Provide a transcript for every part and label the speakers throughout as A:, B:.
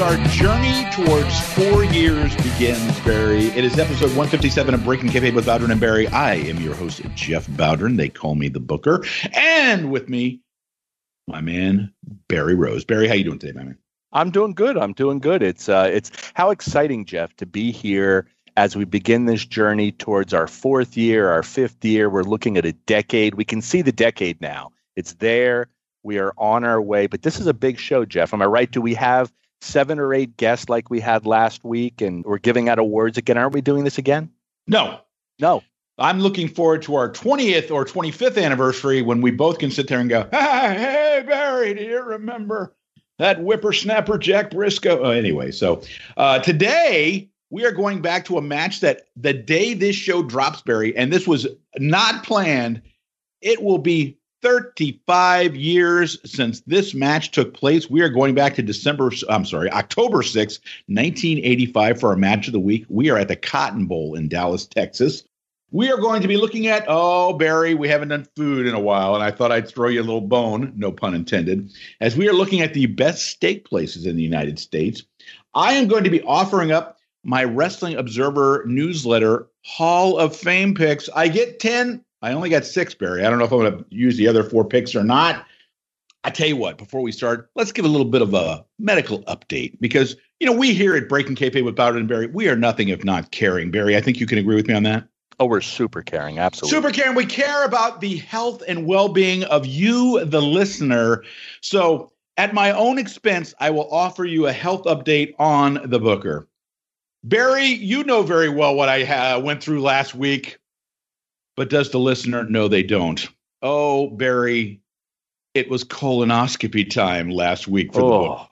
A: our journey towards 4 years begins, Barry. It is episode 157 of Breaking Kayfabe with Bowdern and Barry. I am your host, Jeff Bowdern. They call me the Booker. And with me, my man, Barry Rose. Barry, how you doing today, my man?
B: I'm doing good. It's how exciting, Jeff, to be here as we begin this journey towards our 4th year, our 5th year. We're looking at a decade. We can see the decade now. It's there. We are on our way. But this is a big show, Jeff. Am I right? Do we have 7 or 8 guests like we had last week, and we're giving out awards again? Aren't we doing this again?
A: No. I'm looking forward to our 20th or 25th anniversary when we both can sit there and go, hey, Barry, do you remember that whippersnapper Jack Briscoe? Anyway, so today we are going back to a match that the day this show drops, Barry, and this was not planned, it will be 35 years since this match took place. We are going back to October 6, 1985 for our match of the week. We are at the Cotton Bowl in Dallas, Texas. We are going to be looking at, Barry, we haven't done food in a while, and I thought I'd throw you a little bone, no pun intended, as we are looking at the best steak places in the United States. I am going to be offering up my Wrestling Observer newsletter Hall of Fame picks. I get 10. I only got 6, Barry. I don't know if I'm going to use the other 4 picks or not. I tell you what, before we start, let's give a little bit of a medical update because, we here at Breaking Kayfabe with Bowdern and Barry, we are nothing if not caring. Barry, I think you can agree with me on that.
B: Oh, we're super caring. Absolutely.
A: Super caring. We care about the health and well-being of you, the listener. So at my own expense, I will offer you a health update on the Booker. Barry, you know very well what I went through last week, but does the listener? No, they don't. Oh, Barry, it was colonoscopy time last week for the book.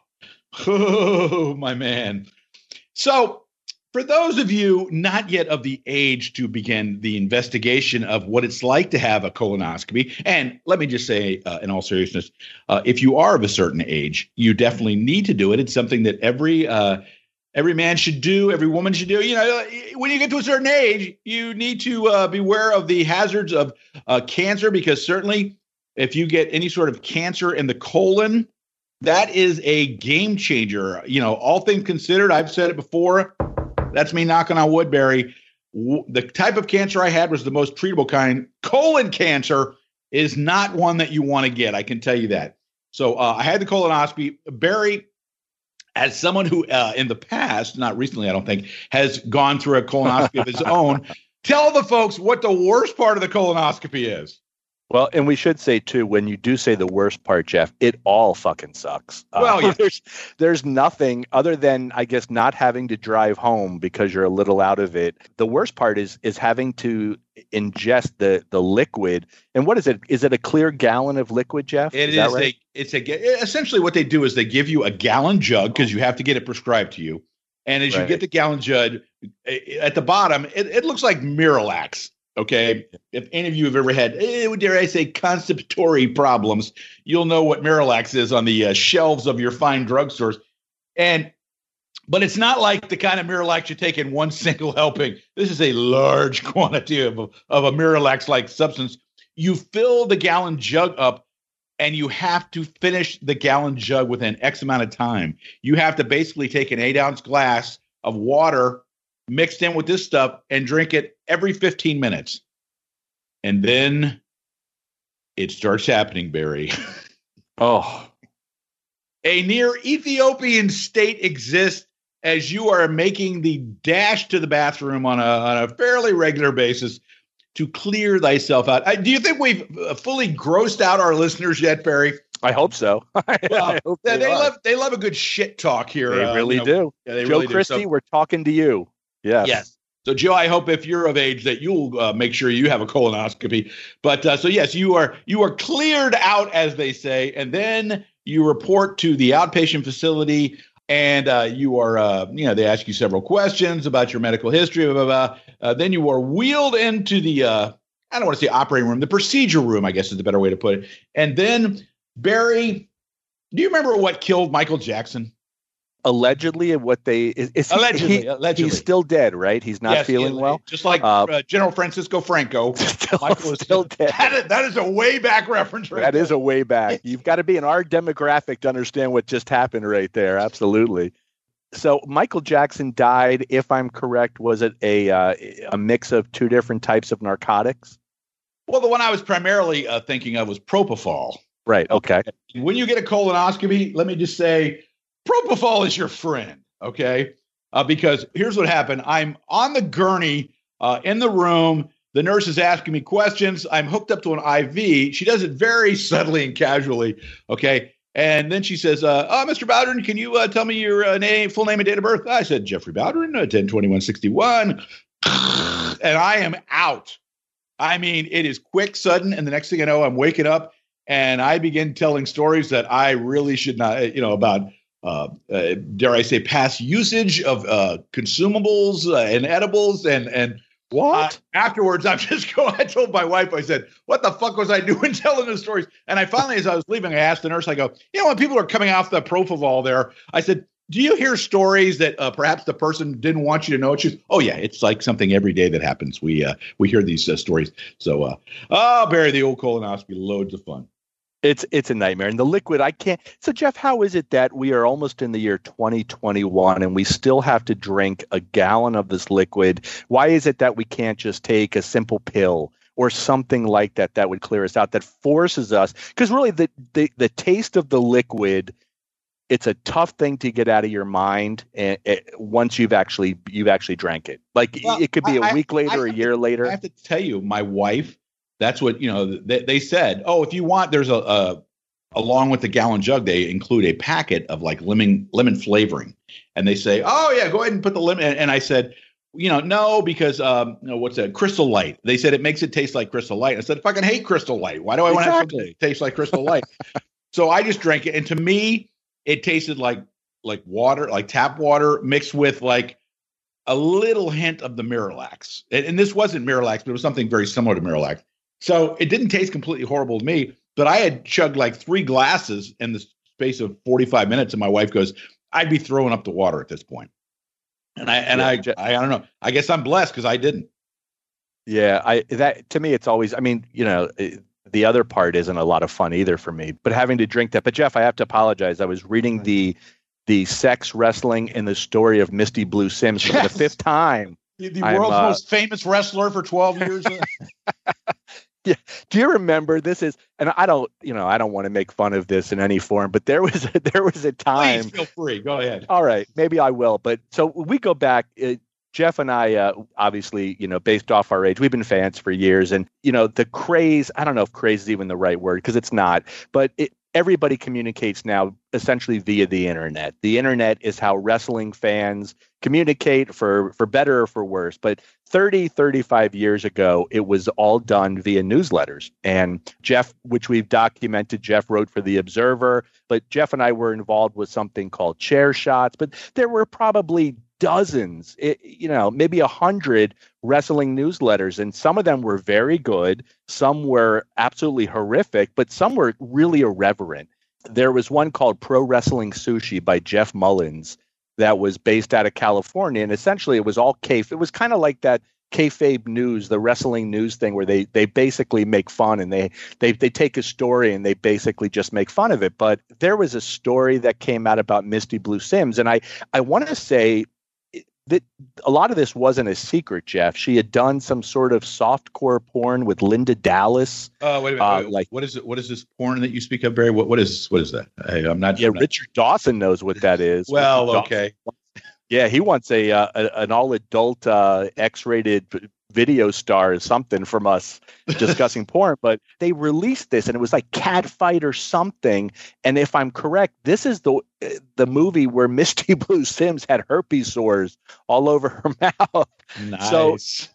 A: Oh, my man. So for those of you not yet of the age to begin the investigation of what it's like to have a colonoscopy, and let me just say in all seriousness, if you are of a certain age, you definitely need to do it. It's something that every man should do, every woman should do. When you get to a certain age, you need to beware of the hazards of cancer, because certainly if you get any sort of cancer in the colon, that is a game changer. All things considered, I've said it before. That's me knocking on wood, Barry. The type of cancer I had was the most treatable kind. Colon cancer is not one that you want to get. I can tell you that. So I had the colonoscopy. Barry, as someone who in the past, not recently, I don't think, has gone through a colonoscopy of his own, tell the folks what the worst part of the colonoscopy is.
B: Well, and we should say, too, when you do say the worst part, Jeff, it all fucking sucks.
A: Yeah.
B: There's nothing other than, I guess, not having to drive home because you're a little out of it. The worst part is having to ingest the liquid. And what is it? Is it a clear gallon of liquid, Jeff?
A: It is. Right? Essentially what they do is they give you a gallon jug because you have to get it prescribed to you. And as you get the gallon jug, at the bottom, it looks like Miralax. Okay, if any of you have ever had, dare I say, constipatory problems, you'll know what Miralax is on the shelves of your fine drugstores. But it's not like the kind of Miralax you take in one single helping. This is a large quantity of a Miralax-like substance. You fill the gallon jug up, and you have to finish the gallon jug within X amount of time. You have to basically take an 8-ounce glass of water mixed in with this stuff and drink it every 15 minutes. And then it starts happening, Barry. A near Ethiopian state exists as you are making the dash to the bathroom on a fairly regular basis to clear thyself out. Do you think we've fully grossed out our listeners yet, Barry?
B: I hope so.
A: They love a good shit talk here.
B: They really do.
A: Yeah, they
B: Joe
A: really
B: Christie,
A: do. So,
B: we're talking to you. Yes.
A: So, Joe, I hope if you're of age that you'll make sure you have a colonoscopy. But so, yes, you are cleared out, as they say, and then you report to the outpatient facility, and you are, they ask you several questions about your medical history. Blah, blah, blah. Then you are wheeled into the, I don't want to say operating room, the procedure room, I guess is the better way to put it. And then, Barry, do you remember what killed Michael Jackson?
B: Allegedly, what they allegedly he's still dead, right? He's not feeling well,
A: just like General Francisco Franco.
B: Michael is still dead.
A: That is a way back reference.
B: That is a way back. You've got to be in our demographic to understand what just happened right there. Absolutely. So Michael Jackson died, if I'm correct, was it a mix of two different types of narcotics?
A: Well, the one I was primarily thinking of was propofol.
B: Right. Okay.
A: When you get a colonoscopy, let me just say, propofol is your friend. Okay. Because here's what happened. I'm on the gurney in the room. The nurse is asking me questions. I'm hooked up to an IV. She does it very subtly and casually. Okay. And then she says, Mr. Bowdern, can you tell me your full name and date of birth? I said, Jeffrey Bowdern, 10/21/61. And I am out. I mean, it is quick, sudden. And the next thing I know, I'm waking up and I begin telling stories that I really should not, about, dare I say, past usage of consumables and edibles. And
B: what?
A: Afterwards, I told my wife, I said, what the fuck was I doing telling those stories? And I finally, as I was leaving, I asked the nurse, I go, when people are coming off the propofol there, I said, do you hear stories that perhaps the person didn't want you to know? She goes, oh, yeah, it's like something every day that happens. We hear these stories. So, Barry, the old colonoscopy, loads of fun.
B: It's a nightmare. And the liquid, I can't. So, Jeff, how is it that we are almost in the year 2021 and we still have to drink a gallon of this liquid? Why is it that we can't just take a simple pill or something like that that would clear us out, that forces us? Because really, the taste of the liquid, it's a tough thing to get out of your mind once you've actually drank it. Like, it could be a week later, a year later.
A: I have to tell you, my wife, that's what, they said, oh, if you want, there's along with the gallon jug, they include a packet of like lemon flavoring. And they say, oh yeah, go ahead and put the lemon. And I said, no, because, what's that? Crystal Light. They said it makes it taste like Crystal Light. I said, I fucking hate Crystal Light. Why do I want to have something that tastes like Crystal Light? So I just drank it. And to me, it tasted like water, like tap water mixed with like a little hint of the Miralax. And this wasn't Miralax, but it was something very similar to Miralax. So it didn't taste completely horrible to me, but I had chugged like 3 glasses in the space of 45 minutes. And my wife goes, I'd be throwing up the water at this point. And I don't know. I guess I'm blessed because I didn't.
B: Yeah. That to me, it's always, the other part isn't a lot of fun either for me, but having to drink that. But Jeff, I have to apologize. I was reading the sex, wrestling, and the story of Misty Blue Sims for the 5th time.
A: The world's most famous wrestler for 12 years.
B: Yeah. Do you remember and I don't want to make fun of this in any form, but there was a time.
A: Please feel free. Go ahead.
B: All right. Maybe I will. But so we go back, Jeff and I, obviously, based off our age, we've been fans for years. And, the craze, I don't know if craze is even the right word because it's not, but everybody communicates now essentially via the internet. The internet is how wrestling fans communicate for better or for worse. But 35 years ago, it was all done via newsletters. And Jeff, which we've documented, Jeff wrote for The Observer, but Jeff and I were involved with something called Chair Shots. But there were probably dozens, maybe 100 wrestling newsletters. And some of them were very good. Some were absolutely horrific, but some were really irreverent. There was one called Pro Wrestling Sushi by Jeff Mullins that was based out of California. And essentially it was all kayfabe. It was kind of like that kayfabe news, the wrestling news thing where they basically make fun and they take a story and they basically just make fun of it. But there was a story that came out about Misty Blue Sims. And I want to say that a lot of this wasn't a secret, Jeff. She had done some sort of softcore porn with Linda Dallas.
A: Wait a minute. What is it? What is this porn that you speak of, Barry? What is that? I'm not.
B: Richard Dawson knows what that is.
A: Well, okay.
B: Yeah, he wants an all-adult X-rated video star or something from us discussing porn, but they released this and it was like Catfight or something. And if I'm correct, this is the movie where Misty Blue Sims had herpes sores all over her mouth.
A: Nice.
B: So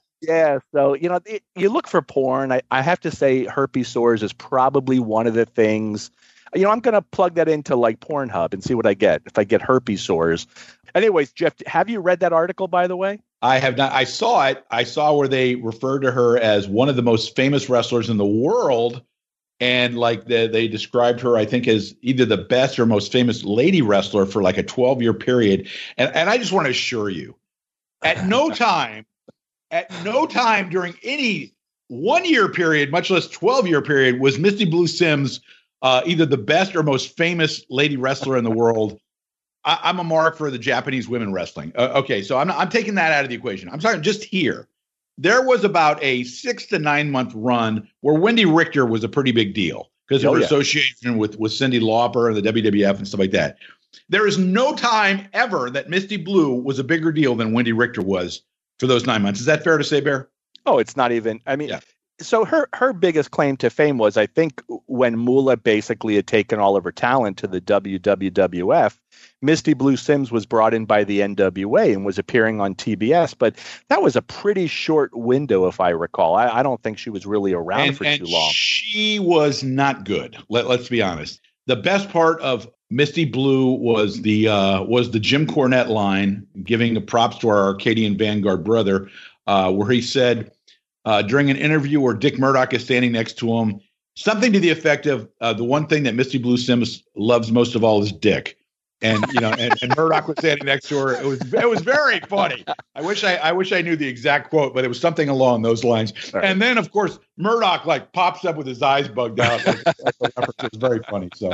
B: you look for porn. I have to say herpes sores is probably one of the things. I'm going to plug that into like Pornhub and see what I get if I get herpes sores. Anyways, Jeff, have you read that article, by the way?
A: I have not. I saw it. I saw where they referred to her as one of the most famous wrestlers in the world. And like they described her, I think, as either the best or most famous lady wrestler for like a 12-year period. And I just want to assure you, at no time during any 1-year period, much less 12-year period, was Misty Blue Sims either the best or most famous lady wrestler in the world. I'm a mark for the Japanese women wrestling. Okay, so I'm taking that out of the equation. I'm talking just here. There was about a 6 to 9 month run where Wendy Richter was a pretty big deal because of her association with Cyndi Lauper and the WWF and stuff like that. There is no time ever that Misty Blue was a bigger deal than Wendy Richter was for those 9 months. Is that fair to say, Bear?
B: Oh, it's not even. I mean, so her biggest claim to fame was, I think, when Moolah basically had taken all of her talent to the WWF, Misty Blue Sims was brought in by the NWA and was appearing on TBS. But that was a pretty short window, if I recall. I don't think she was really around for too long.
A: She was not good. Let's be honest. The best part of Misty Blue was the Jim Cornette line, giving the props to our Arcadian Vanguard brother, where he said during an interview where Dick Murdoch is standing next to him, something to the effect of the one thing that Misty Blue Sims loves most of all is Dick. And and Murdoch was standing next to her. It was very funny. I wish I knew the exact quote, but it was something along those lines. Right. And then of course Murdoch like pops up with his eyes bugged out. It was very funny. So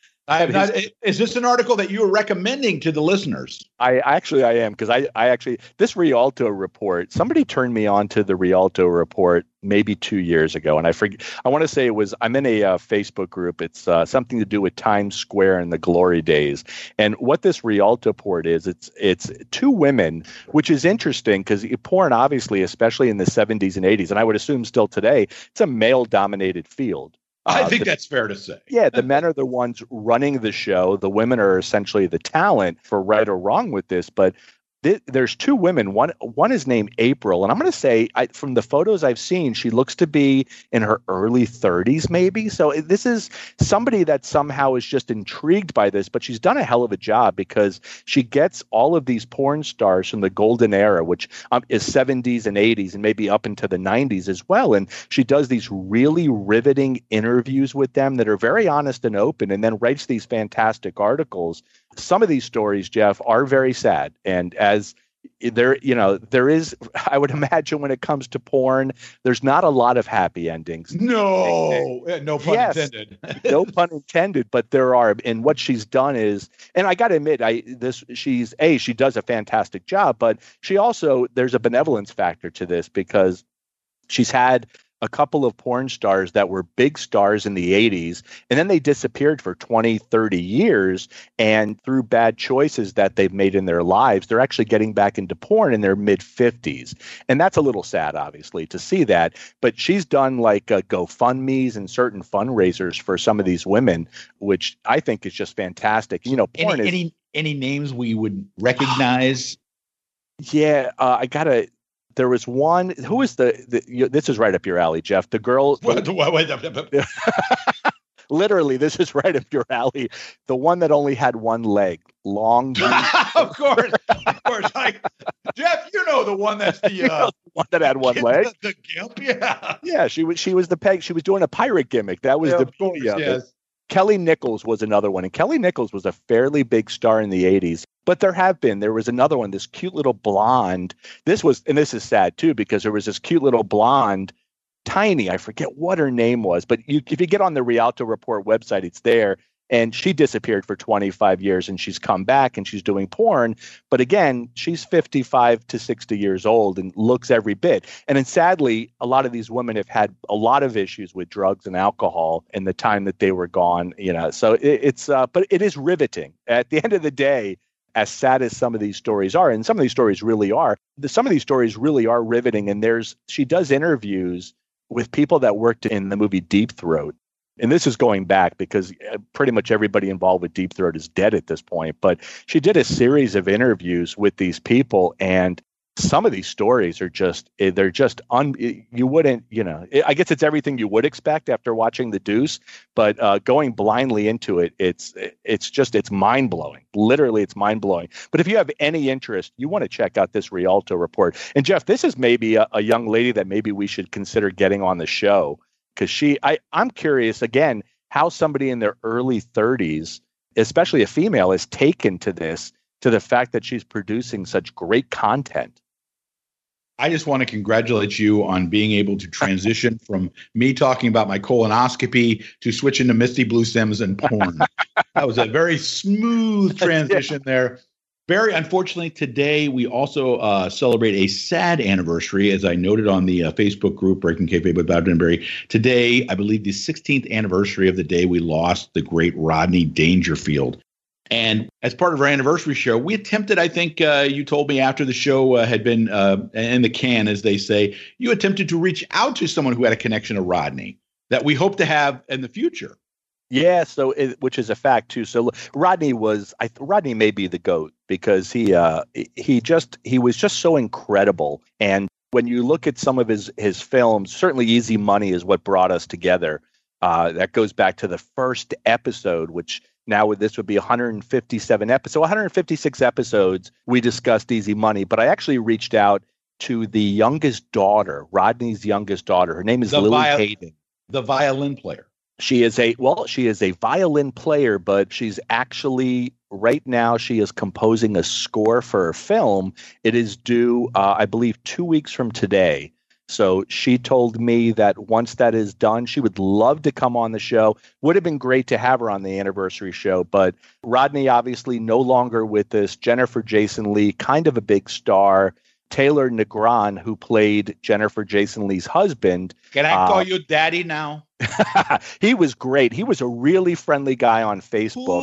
A: is this an article that you are recommending to the listeners?
B: I am, because I actually, this Rialto report, somebody turned me on to the Rialto report maybe 2 years ago. And I want to say I'm in a Facebook group. It's something to do with Times Square in the glory days. And what this Rialto report is, it's two women, which is interesting because porn, obviously, especially in the 70s and 80s, and I would assume still today, it's a male dominated field.
A: I think that's fair to say.
B: Yeah, the men are the ones running the show. The women are essentially the talent, for right or wrong with this. But there's two women. One is named April, and I'm going to say, from the photos I've seen, she looks to be in her early 30s, maybe. So this is somebody that somehow is just intrigued by this, but she's done a hell of a job because she gets all of these porn stars from the golden era, which is 70s and 80s and maybe up into the 90s as well. And she does these really riveting interviews with them that are very honest and open, and then writes these fantastic articles. Some of these stories, Jeff, are very sad. And as there is, I would imagine when it comes to porn, there's not a lot of happy endings.
A: No pun intended.
B: No pun intended, but there are. And what she's done is, and I got to admit, she does a fantastic job, but she also, there's a benevolence factor to this because she's had a couple of porn stars that were big stars in the 80s, and then they disappeared for 20, 30 years. And through bad choices that they've made in their lives, they're actually getting back into porn in their mid-50s. And that's a little sad, obviously, to see that. But she's done like GoFundMes and certain fundraisers for some of these women, which I think is just fantastic. Porn
A: any names we would recognize?
B: Yeah, there was one. Who is this is right up your alley, Jeff. The girl. Literally, this is right up your alley. The one that only had one leg. Long.
A: Of course. Jeff, the one that's the
B: one that had one leg.
A: The gimp, yeah.
B: Yeah, she was the peg. She was doing a pirate gimmick. That was the beauty of it. Kelly Nichols was another one. And Kelly Nichols was a fairly big star in the 80s. But there was another one, this cute little blonde. This is sad too, because there was this cute little blonde, tiny, I forget what her name was, but if you get on the Rialto Report website, it's there. And she disappeared for 25 years and she's come back and she's doing porn. But again, she's 55 to 60 years old and looks every bit. And then sadly, a lot of these women have had a lot of issues with drugs and alcohol in the time that they were gone, So but it is riveting. At the end of the day, as sad as some of these stories are, and some of these stories really are, some of these stories really are riveting. And she does interviews with people that worked in the movie Deep Throat. And this is going back because pretty much everybody involved with Deep Throat is dead at this point. But she did a series of interviews with these people, and some of these stories are you wouldn't, I guess it's everything you would expect after watching The Deuce, but going blindly into it, it's mind blowing. Literally, it's mind blowing. But if you have any interest, you want to check out this Rialto report. And Jeff, this is maybe a young lady that maybe we should consider getting on the show, because I'm curious again how somebody in their early 30s, especially a female, is taken to the fact that she's producing such great content.
A: I just want to congratulate you on being able to transition from me talking about my colonoscopy to switching to Misty Blue Sims and porn. That was a very smooth transition there. Barry, unfortunately, today we also celebrate a sad anniversary, as I noted on the Facebook group, Breaking Kayfabe with Bowden and Barry. Today, I believe the 16th anniversary of the day we lost the great Rodney Dangerfield. And as part of our anniversary show, we attempted, I think you told me after the show had been in the can, as they say, you attempted to reach out to someone who had a connection to Rodney that we hope to have in the future.
B: Yeah, which is a fact too. So Rodney may be the GOAT because he was just so incredible. And when you look at some of his films, certainly Easy Money is what brought us together. That goes back to the first episode, which now this would be 156 episodes. We discussed Easy Money, but I actually reached out to the youngest daughter, Rodney's youngest daughter. Her name is Lily Hayden,
A: the violin player.
B: She is a violin player, but she's actually right now she is composing a score for her film. It is due, I believe, 2 weeks from today. So she told me that once that is done, she would love to come on the show. Would have been great to have her on the anniversary show, but Rodney obviously no longer with us. Jennifer Jason Leigh, kind of a big star. Taylor Negron, who played Jennifer Jason Leigh's husband.
A: Can I call you daddy now?
B: He was great. He was a really friendly guy on Facebook.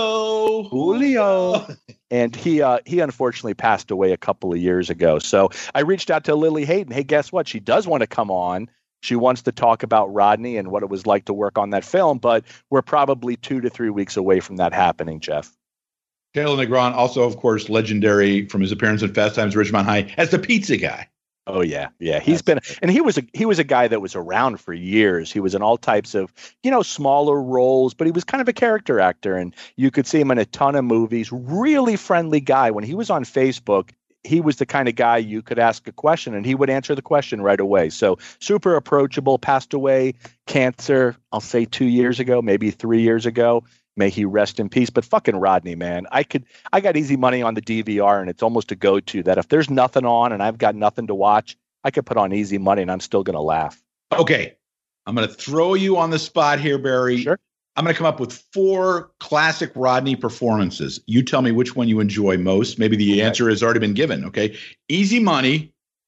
B: Julio. And he unfortunately passed away a couple of years ago. So I reached out to Lily Hayden. Hey, guess what? She does want to come on. She wants to talk about Rodney and what it was like to work on that film, but we're probably 2 to 3 weeks away from that happening, Jeff.
A: Taylor Negron, also, of course, legendary from his appearance in Fast Times at Ridgemont High as the pizza guy.
B: Oh yeah. He was a guy that was around for years. He was in all types of, smaller roles, but he was kind of a character actor, and you could see him in a ton of movies. Really friendly guy. When he was on Facebook, he was the kind of guy you could ask a question and he would answer the question right away. So super approachable. Passed away, cancer, I'll say 2 years ago, maybe 3 years ago. May he rest in peace. But fucking Rodney, man, I got Easy Money on the DVR, and it's almost a go-to that if there's nothing on and I've got nothing to watch, I could put on Easy Money and I'm still going to laugh.
A: Okay. I'm going to throw you on the spot here, Barry.
B: Sure.
A: I'm going to come up with 4 classic Rodney performances. You tell me which one you enjoy most. Maybe the answer has already been given. Okay. Easy Money,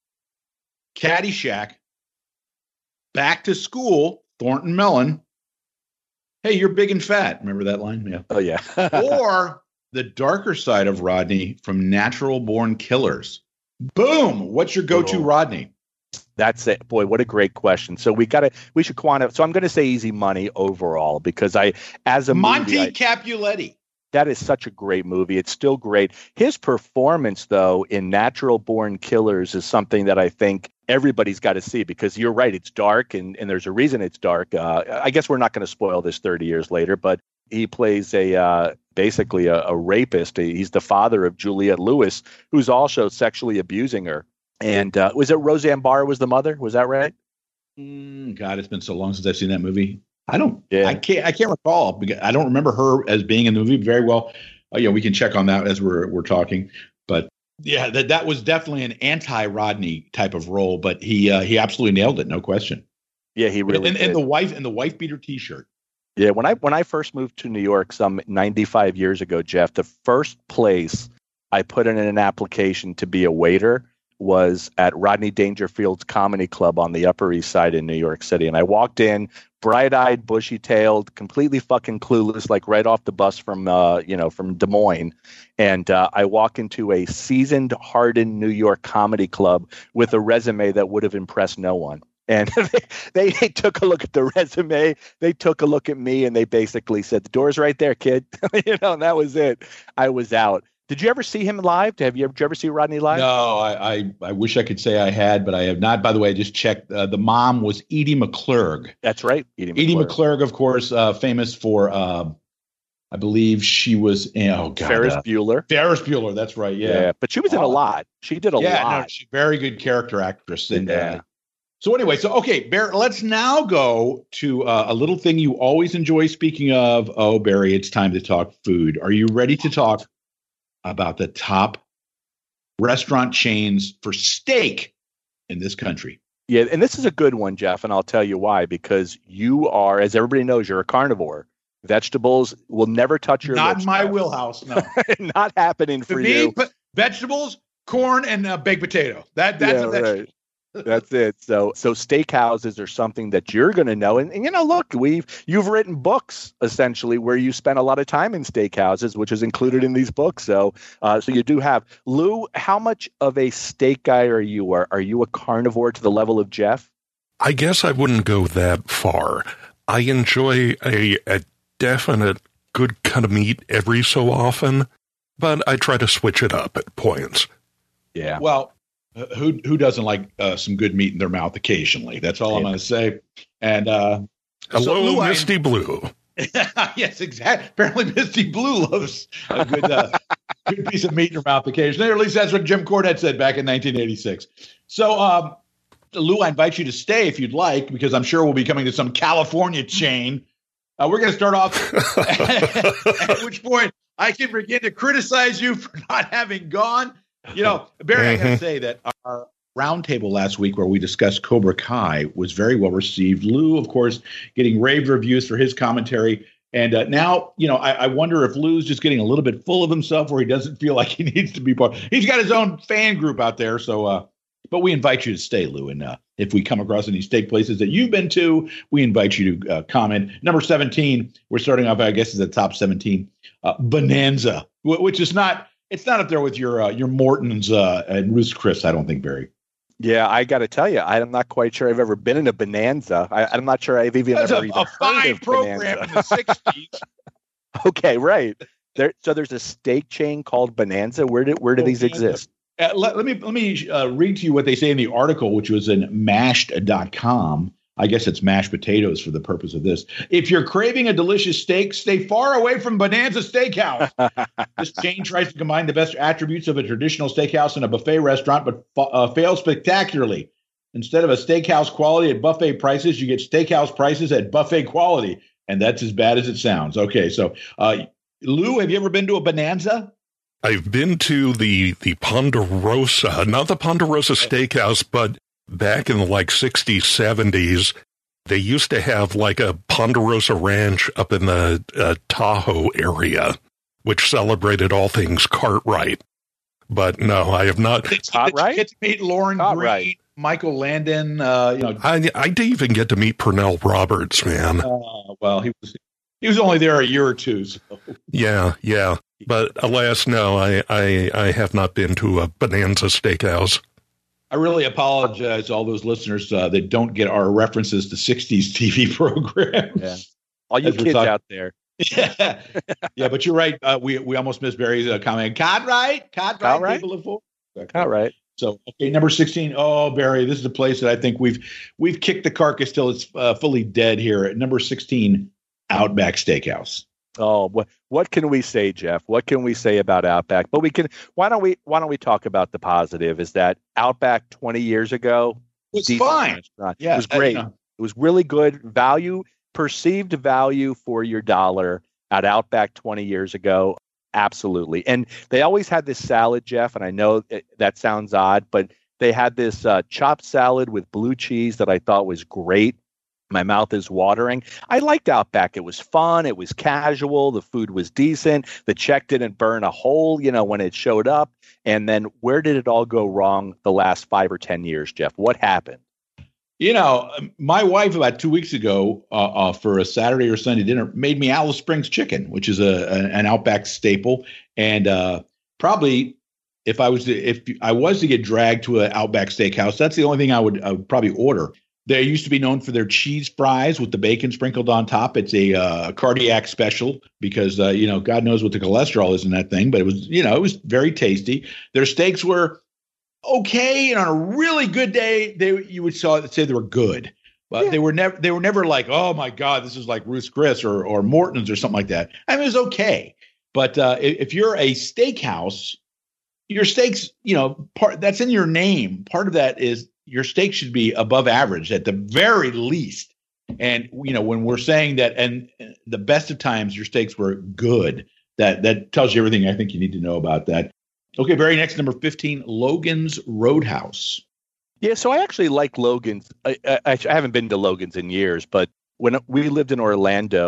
A: Caddyshack, Back to School, Thornton Mellon. Hey, you're big and fat. Remember that line? Yeah.
B: Oh, yeah.
A: Or the darker side of Rodney from Natural Born Killers. Boom. What's your go-to Rodney?
B: That's it. Boy, what a great question. So we should quantify. So I'm going to say Easy Money overall because
A: Monty Capuletti.
B: That is such a great movie. It's still great. His performance, though, in Natural Born Killers is something that I think everybody's got to see because you're right. It's dark, and there's a reason it's dark. I guess we're not going to spoil this 30 years later, but he plays basically a rapist. He's the father of Juliette Lewis, who's also sexually abusing her. And was it Roseanne Barr was the mother? Was that right?
A: God, it's been so long since I've seen that movie. I can't recall because I don't remember her as being in the movie very well. We can check on that as we're talking. But yeah, that was definitely an anti-Rodney type of role, but he absolutely nailed it, no question.
B: Yeah, he really did.
A: And the wife beater T-shirt.
B: Yeah, when I first moved to New York some 95 years ago, Jeff, the first place I put in an application to be a waiter was at Rodney Dangerfield's Comedy Club on the Upper East Side in New York City. And I walked in, bright-eyed, bushy-tailed, completely fucking clueless, like right off the bus from Des Moines. And I walk into a seasoned, hardened New York comedy club with a resume that would have impressed no one. And they took a look at the resume. They took a look at me, and they basically said, "The door's right there, kid." And that was it. I was out. Did you ever see him live? Did you ever see Rodney live?
A: No, I wish I could say I had, but I have not. By the way, I just checked. The mom was Edie McClurg.
B: That's right.
A: Edie McClurg, of course, famous for, I believe she was,
B: Ferris Bueller.
A: Ferris Bueller, that's right, yeah.
B: But she was in a lot. She did a lot.
A: Yeah, she's a very good character actress. And, so anyway, Barry, let's now go to a little thing you always enjoy speaking of. Oh, Barry, it's time to talk food. Are you ready to talk about the top restaurant chains for steak in this country?
B: Yeah, and this is a good one, Jeff, and I'll tell you why. Because you are, as everybody knows, you're a carnivore, Vegetables will never touch your
A: Not
B: lips.
A: in my
B: Jeff.
A: wheelhouse, no.
B: Not happening for you.
A: Vegetables, corn, and baked potato. That's a vegetable.
B: Right. That's it. So steakhouses are something that you're going to know. And look, you've written books essentially where you spend a lot of time in steakhouses, which is included in these books. So you do have. Lou, how much of a steak guy are you? Are you a carnivore to the level of Jeff?
C: I guess I wouldn't go that far. I enjoy a definite good cut of meat every so often, but I try to switch it up at points.
B: Yeah.
A: Well, who doesn't like some good meat in their mouth occasionally? That's all I'm going to say. And
C: hello, Lou, Misty Blue.
A: Yes, exactly. Apparently, Misty Blue loves a good piece of meat in her mouth occasionally. Or at least that's what Jim Cornette said back in 1986. So, Lou, I invite you to stay if you'd like, because I'm sure we'll be coming to some California chain. We're going to start off, at which point I can begin to criticize you for not having gone. Barry, I got to say that our roundtable last week where we discussed Cobra Kai was very well received. Lou, of course, getting rave reviews for his commentary. And now, I wonder if Lou's just getting a little bit full of himself where he doesn't feel like he needs to be part. He's got his own fan group out there. So, but we invite you to stay, Lou. And if we come across any steak places that you've been to, we invite you to comment. Number 17, we're starting off, I guess, is the top 17. Bonanza, which is not. It's not up there with your Morton's and Ruth's Chris, I don't think, Barry.
B: Yeah, I got to tell you, I'm not quite sure I've ever been in a Bonanza. I'm not sure I've even
A: That's
B: ever even heard
A: fine
B: of
A: program
B: Bonanza.
A: in the 60s.
B: Okay, right. So there's a steak chain called Bonanza. Where do these exist?
A: Let me read to you what they say in the article, which was in mashed.com. I guess it's mashed potatoes for the purpose of this. If you're craving a delicious steak, stay far away from Bonanza Steakhouse. This chain tries to combine the best attributes of a traditional steakhouse and a buffet restaurant, but fails spectacularly. Instead of a steakhouse quality at buffet prices, you get steakhouse prices at buffet quality, and that's as bad as it sounds. Okay, so Lou, have you ever been to a Bonanza?
C: I've been to the Ponderosa, not the Ponderosa Steakhouse, but back in the 60s, 70s, they used to have a Ponderosa Ranch up in the Tahoe area, which celebrated all things Cartwright. But no, I have not.
A: Cartwright? Did you get to meet Lauren Green, Michael Landon?
C: I didn't even get to meet Pernell Roberts, man.
A: Well, he was only there a year or two. So.
C: Yeah. But alas, no, I have not been to a Bonanza Steakhouse.
A: I really apologize to all those listeners that don't get our references to 60s TV programs.
B: Yeah. All you kids out there.
A: Yeah, but you're right. We almost missed Barry's comment. Cartwright. People look forward.
B: Cartwright.
A: So, okay, number 16. Oh, Barry, this is a place that I think we've kicked the carcass till it's fully dead here. At number 16, Outback Steakhouse.
B: Oh, what can we say, Jeff? What can we say about Outback? But why don't we talk about the positive? Is that Outback 20 years ago
A: was fine.
B: Yeah, it was great. It was really good value, perceived value for your dollar at Outback 20 years ago. Absolutely. And they always had this salad, Jeff, and I know that sounds odd, but they had this chopped salad with blue cheese that I thought was great. My mouth is watering. I liked Outback. It was fun. It was casual. The food was decent. The check didn't burn a hole, when it showed up. And then where did it all go wrong the last 5 or 10 years, Jeff? What happened?
A: My wife about 2 weeks ago for a Saturday or Sunday dinner made me Alice Springs chicken, which is an Outback staple. And probably if I was to get dragged to an Outback Steakhouse, that's the only thing I would probably order. They used to be known for their cheese fries with the bacon sprinkled on top. It's a cardiac special because, God knows what the cholesterol is in that thing. But it was very tasty. Their steaks were okay. And on a really good day, you would say they were good. But they were never like, oh, my God, this is like Ruth's Chris or Morton's or something like that. I mean, it was okay. But if you're a steakhouse, your steaks, that's in your name. Part of that is your steak should be above average at the very least. And, when we're saying that, and the best of times your steaks were good, that tells you everything I think you need to know about that. Okay, very next, number 15, Logan's Roadhouse.
B: Yeah, so I actually like Logan's. I haven't been to Logan's in years, but when we lived in Orlando,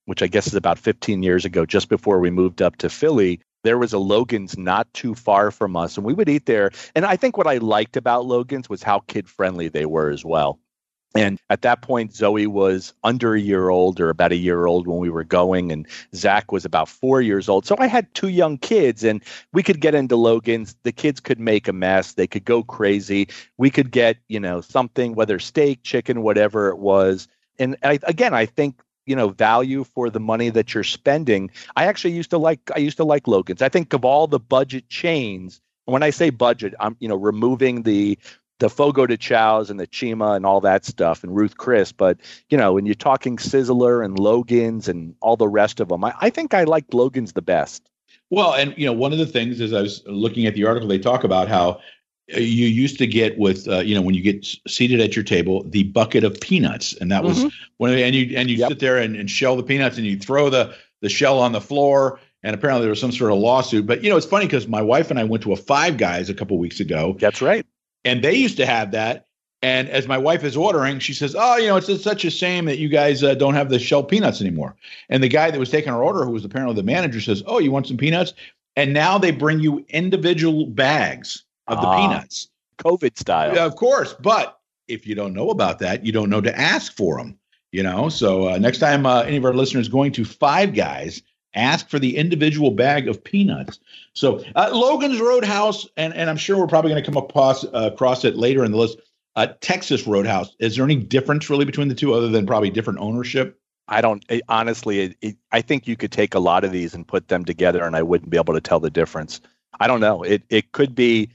B: which I guess is about 15 years ago, just before we moved up to Philly, there was a Logan's not too far from us, and we would eat there. And I think what I liked about Logan's was how kid-friendly they were as well. And at that point, Zoe was under a year old, or about a year old when we were going, and Zach was about 4 years old. So I had two young kids, and we could get into Logan's. The kids could make a mess. They could go crazy. We could get, something, whether steak, chicken, whatever it was. And I think, value for the money that you're spending. I used to like Logan's. I think of all the budget chains, when I say budget, I'm, removing the Fogo de Chau's and the Chima and all that stuff and Ruth Chris. But, when you're talking Sizzler and Logan's and all the rest of them, I think I liked Logan's the best.
A: Well, and, one of the things is I was looking at the article, they talk about how you used to get with, when you get seated at your table, the bucket of peanuts. And that was one of the, and you sit there and shell the peanuts and you throw the shell on the floor. And apparently there was some sort of lawsuit. But, it's funny because my wife and I went to a Five Guys a couple weeks ago.
B: That's right.
A: And they used to have that. And as my wife is ordering, she says, oh, it's such a shame that you guys don't have the shell peanuts anymore. And the guy that was taking our order, who was apparently the manager, says, oh, you want some peanuts? And now they bring you individual bags of the peanuts.
B: COVID style.
A: Yeah, of course. But if you don't know about that, you don't know to ask for them. So next time any of our listeners going to Five Guys, ask for the individual bag of peanuts. So Logan's Roadhouse, and I'm sure we're probably going to come across it later in the list. Texas Roadhouse. Is there any difference really between the two other than probably different ownership?
B: Honestly, I think you could take a lot of these and put them together and I wouldn't be able to tell the difference. I don't know. It could be,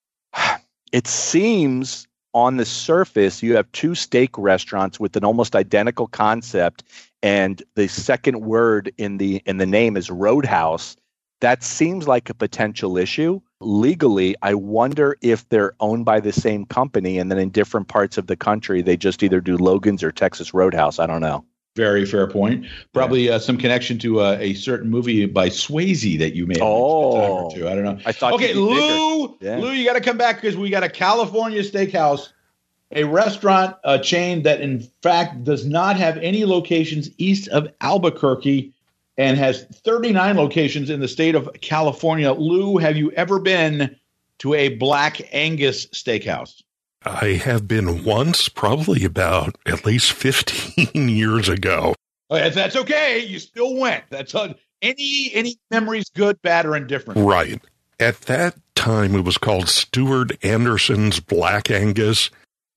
B: it seems on the surface, you have two steak restaurants with an almost identical concept, and the second word in the name is Roadhouse. That seems like a potential issue. Legally, I wonder if they're owned by the same company, and then in different parts of the country, they just either do Logan's or Texas Roadhouse. I don't know.
A: Very fair point. Probably some connection to a certain movie by Swayze that you may have mentioned a time or two. I don't know.
B: I thought.
A: Okay, Lou, you got to come back because we got a California Steakhouse, a restaurant chain that in fact does not have any locations east of Albuquerque and has 39 locations in the state of California. Lou, have you ever been to a Black Angus Steakhouse?
C: I have been once, probably about at least 15 years ago.
A: That's okay. You still went. That's any memories, good, bad, or indifferent.
C: Right. At that time, it was called Stuart Anderson's Black Angus,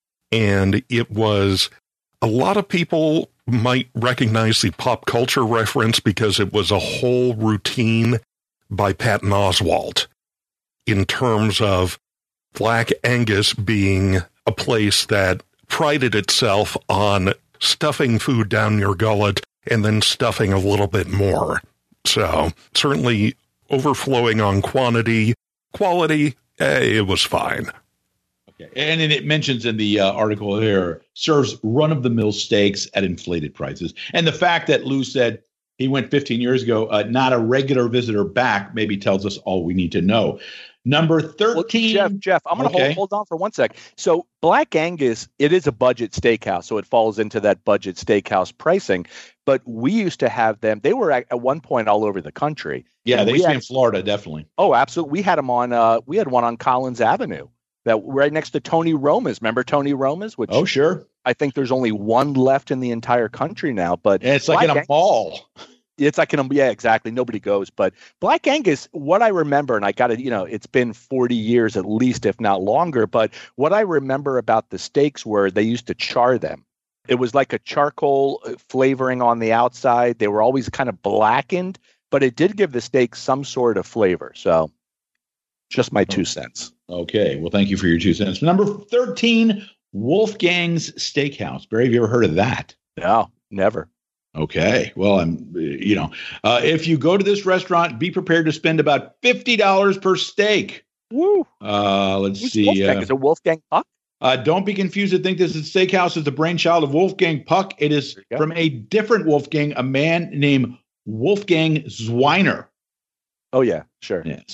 C: and it was, a lot of people might recognize the pop culture reference because it was a whole routine by Patton Oswalt in terms of Black Angus being a place that prided itself on stuffing food down your gullet and then stuffing a little bit more. So certainly overflowing on quantity. Quality, it was fine.
A: Okay. And it mentions in the article here, serves run-of-the-mill steaks at inflated prices. And the fact that Lou said he went 15 years ago, not a regular visitor back, maybe tells us all we need to know. Number 13.
B: Well, Jeff, I'm going to hold on for 1 sec. So Black Angus, it is a budget steakhouse, so it falls into that budget steakhouse pricing. But we used to have them. They were at one point all over the country.
A: Yeah, they used to be in Florida, definitely.
B: Oh, absolutely. We had them on. We had one on Collins Avenue, that right next to Tony Roma's. Remember Tony Roma's? Which,
A: oh, sure.
B: I think there's only one left in the entire country now. But
A: and it's like in a mall.
B: It's like yeah, exactly. Nobody goes. But Black Angus, what I remember, and I got to, it's been 40 years at least, if not longer. But what I remember about the steaks were they used to char them. It was like a charcoal flavoring on the outside. They were always kind of blackened, but it did give the steak some sort of flavor. So just my 2 cents.
A: Okay. Well, thank you for your 2 cents. Number 13, Wolfgang's Steakhouse. Barry, have you ever heard of that?
B: No, never.
A: Okay. Well, if you go to this restaurant, be prepared to spend about $50 per steak.
B: Woo.
A: Let's see.
B: Wolfgang? Is it Wolfgang Puck?
A: Don't be confused to think this is steakhouse is the brainchild of Wolfgang Puck. It is from a different Wolfgang, a man named Wolfgang Zweiner.
B: Oh, yeah, sure.
A: Yeah,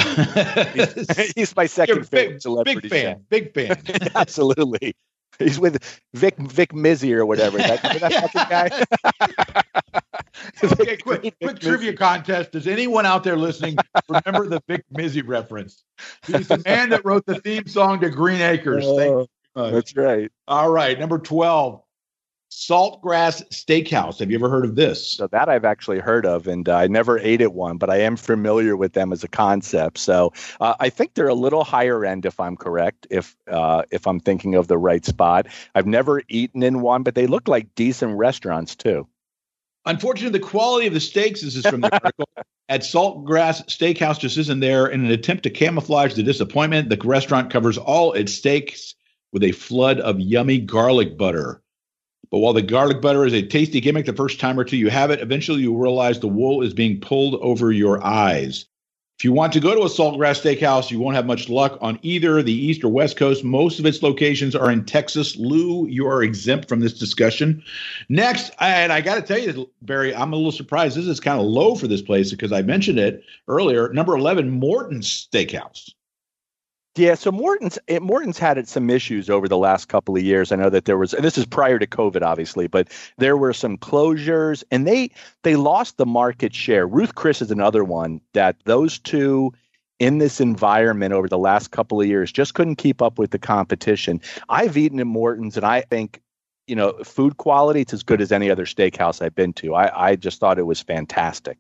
B: he's my second favorite celebrity.
A: Big fan.
B: Absolutely. He's with Vic Mizzy or whatever. That fucking guy.
A: Okay, quick trivia contest. Does anyone out there listening remember the Vic Mizzy reference? He's the man that wrote the theme song to Green Acres.
B: That's right.
A: All right, number 12, Saltgrass Steakhouse. Have you ever heard of this?
B: So that I've actually heard of, and I never ate at one, but I am familiar with them as a concept. So I think they're a little higher end, if I'm correct, if I'm thinking of the right spot. I've never eaten in one, but they look like decent restaurants too.
A: Unfortunately, the quality of the steaks, this is from the article, at Saltgrass Steakhouse just isn't there. In an attempt to camouflage the disappointment, the restaurant covers all its steaks with a flood of yummy garlic butter. But while the garlic butter is a tasty gimmick the first time or two you have it, eventually you realize the wool is being pulled over your eyes. If you want to go to a Saltgrass Steakhouse, you won't have much luck on either the East or West Coast. Most of its locations are in Texas. Lou, you are exempt from this discussion. Next, and I got to tell you, Barry, I'm a little surprised. This is kind of low for this place because I mentioned it earlier. Number 11, Morton's Steakhouse.
B: Yeah, so Morton's had some issues over the last couple of years. I know that there was, and this is prior to COVID, obviously, but there were some closures, and they lost the market share. Ruth Chris is another one that those two in this environment over the last couple of years just couldn't keep up with the competition. I've eaten at Morton's, and I think, food quality, it's as good as any other steakhouse I've been to. I just thought it was fantastic.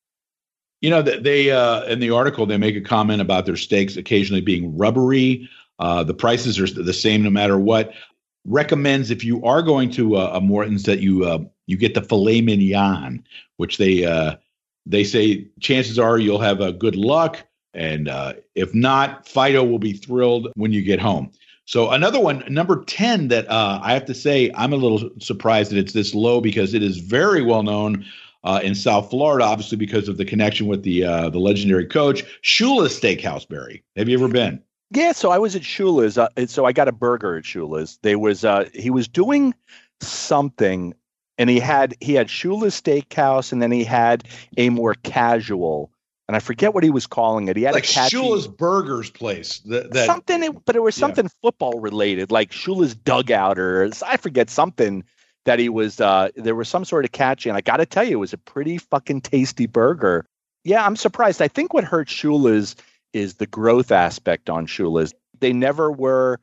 A: They in the article, they make a comment about their steaks occasionally being rubbery. The prices are the same no matter what. Recommends if you are going to a Morton's that you get the filet mignon, which they say chances are you'll have good luck. And if not, Fido will be thrilled when you get home. So another one, number 10, that I have to say I'm a little surprised that it's this low because it is very well known in South Florida, obviously because of the connection with the legendary coach. Shula's Steakhouse, Barry. Have you ever been?
B: Yeah, so I was at Shula's. So I got a burger at Shula's. He was doing something, and he had Shula's Steakhouse, and then he had a more casual, and I forget what he was calling it. He had
A: like
B: a catchy,
A: Shula's Burgers place.
B: Something, but it was something football related, like Shula's Dugout, or I forget something. That he was, there was some sort of catchy, and I got to tell you, it was a pretty fucking tasty burger. Yeah, I'm surprised. I think what hurt Shula's is the growth aspect on Shula's. They never were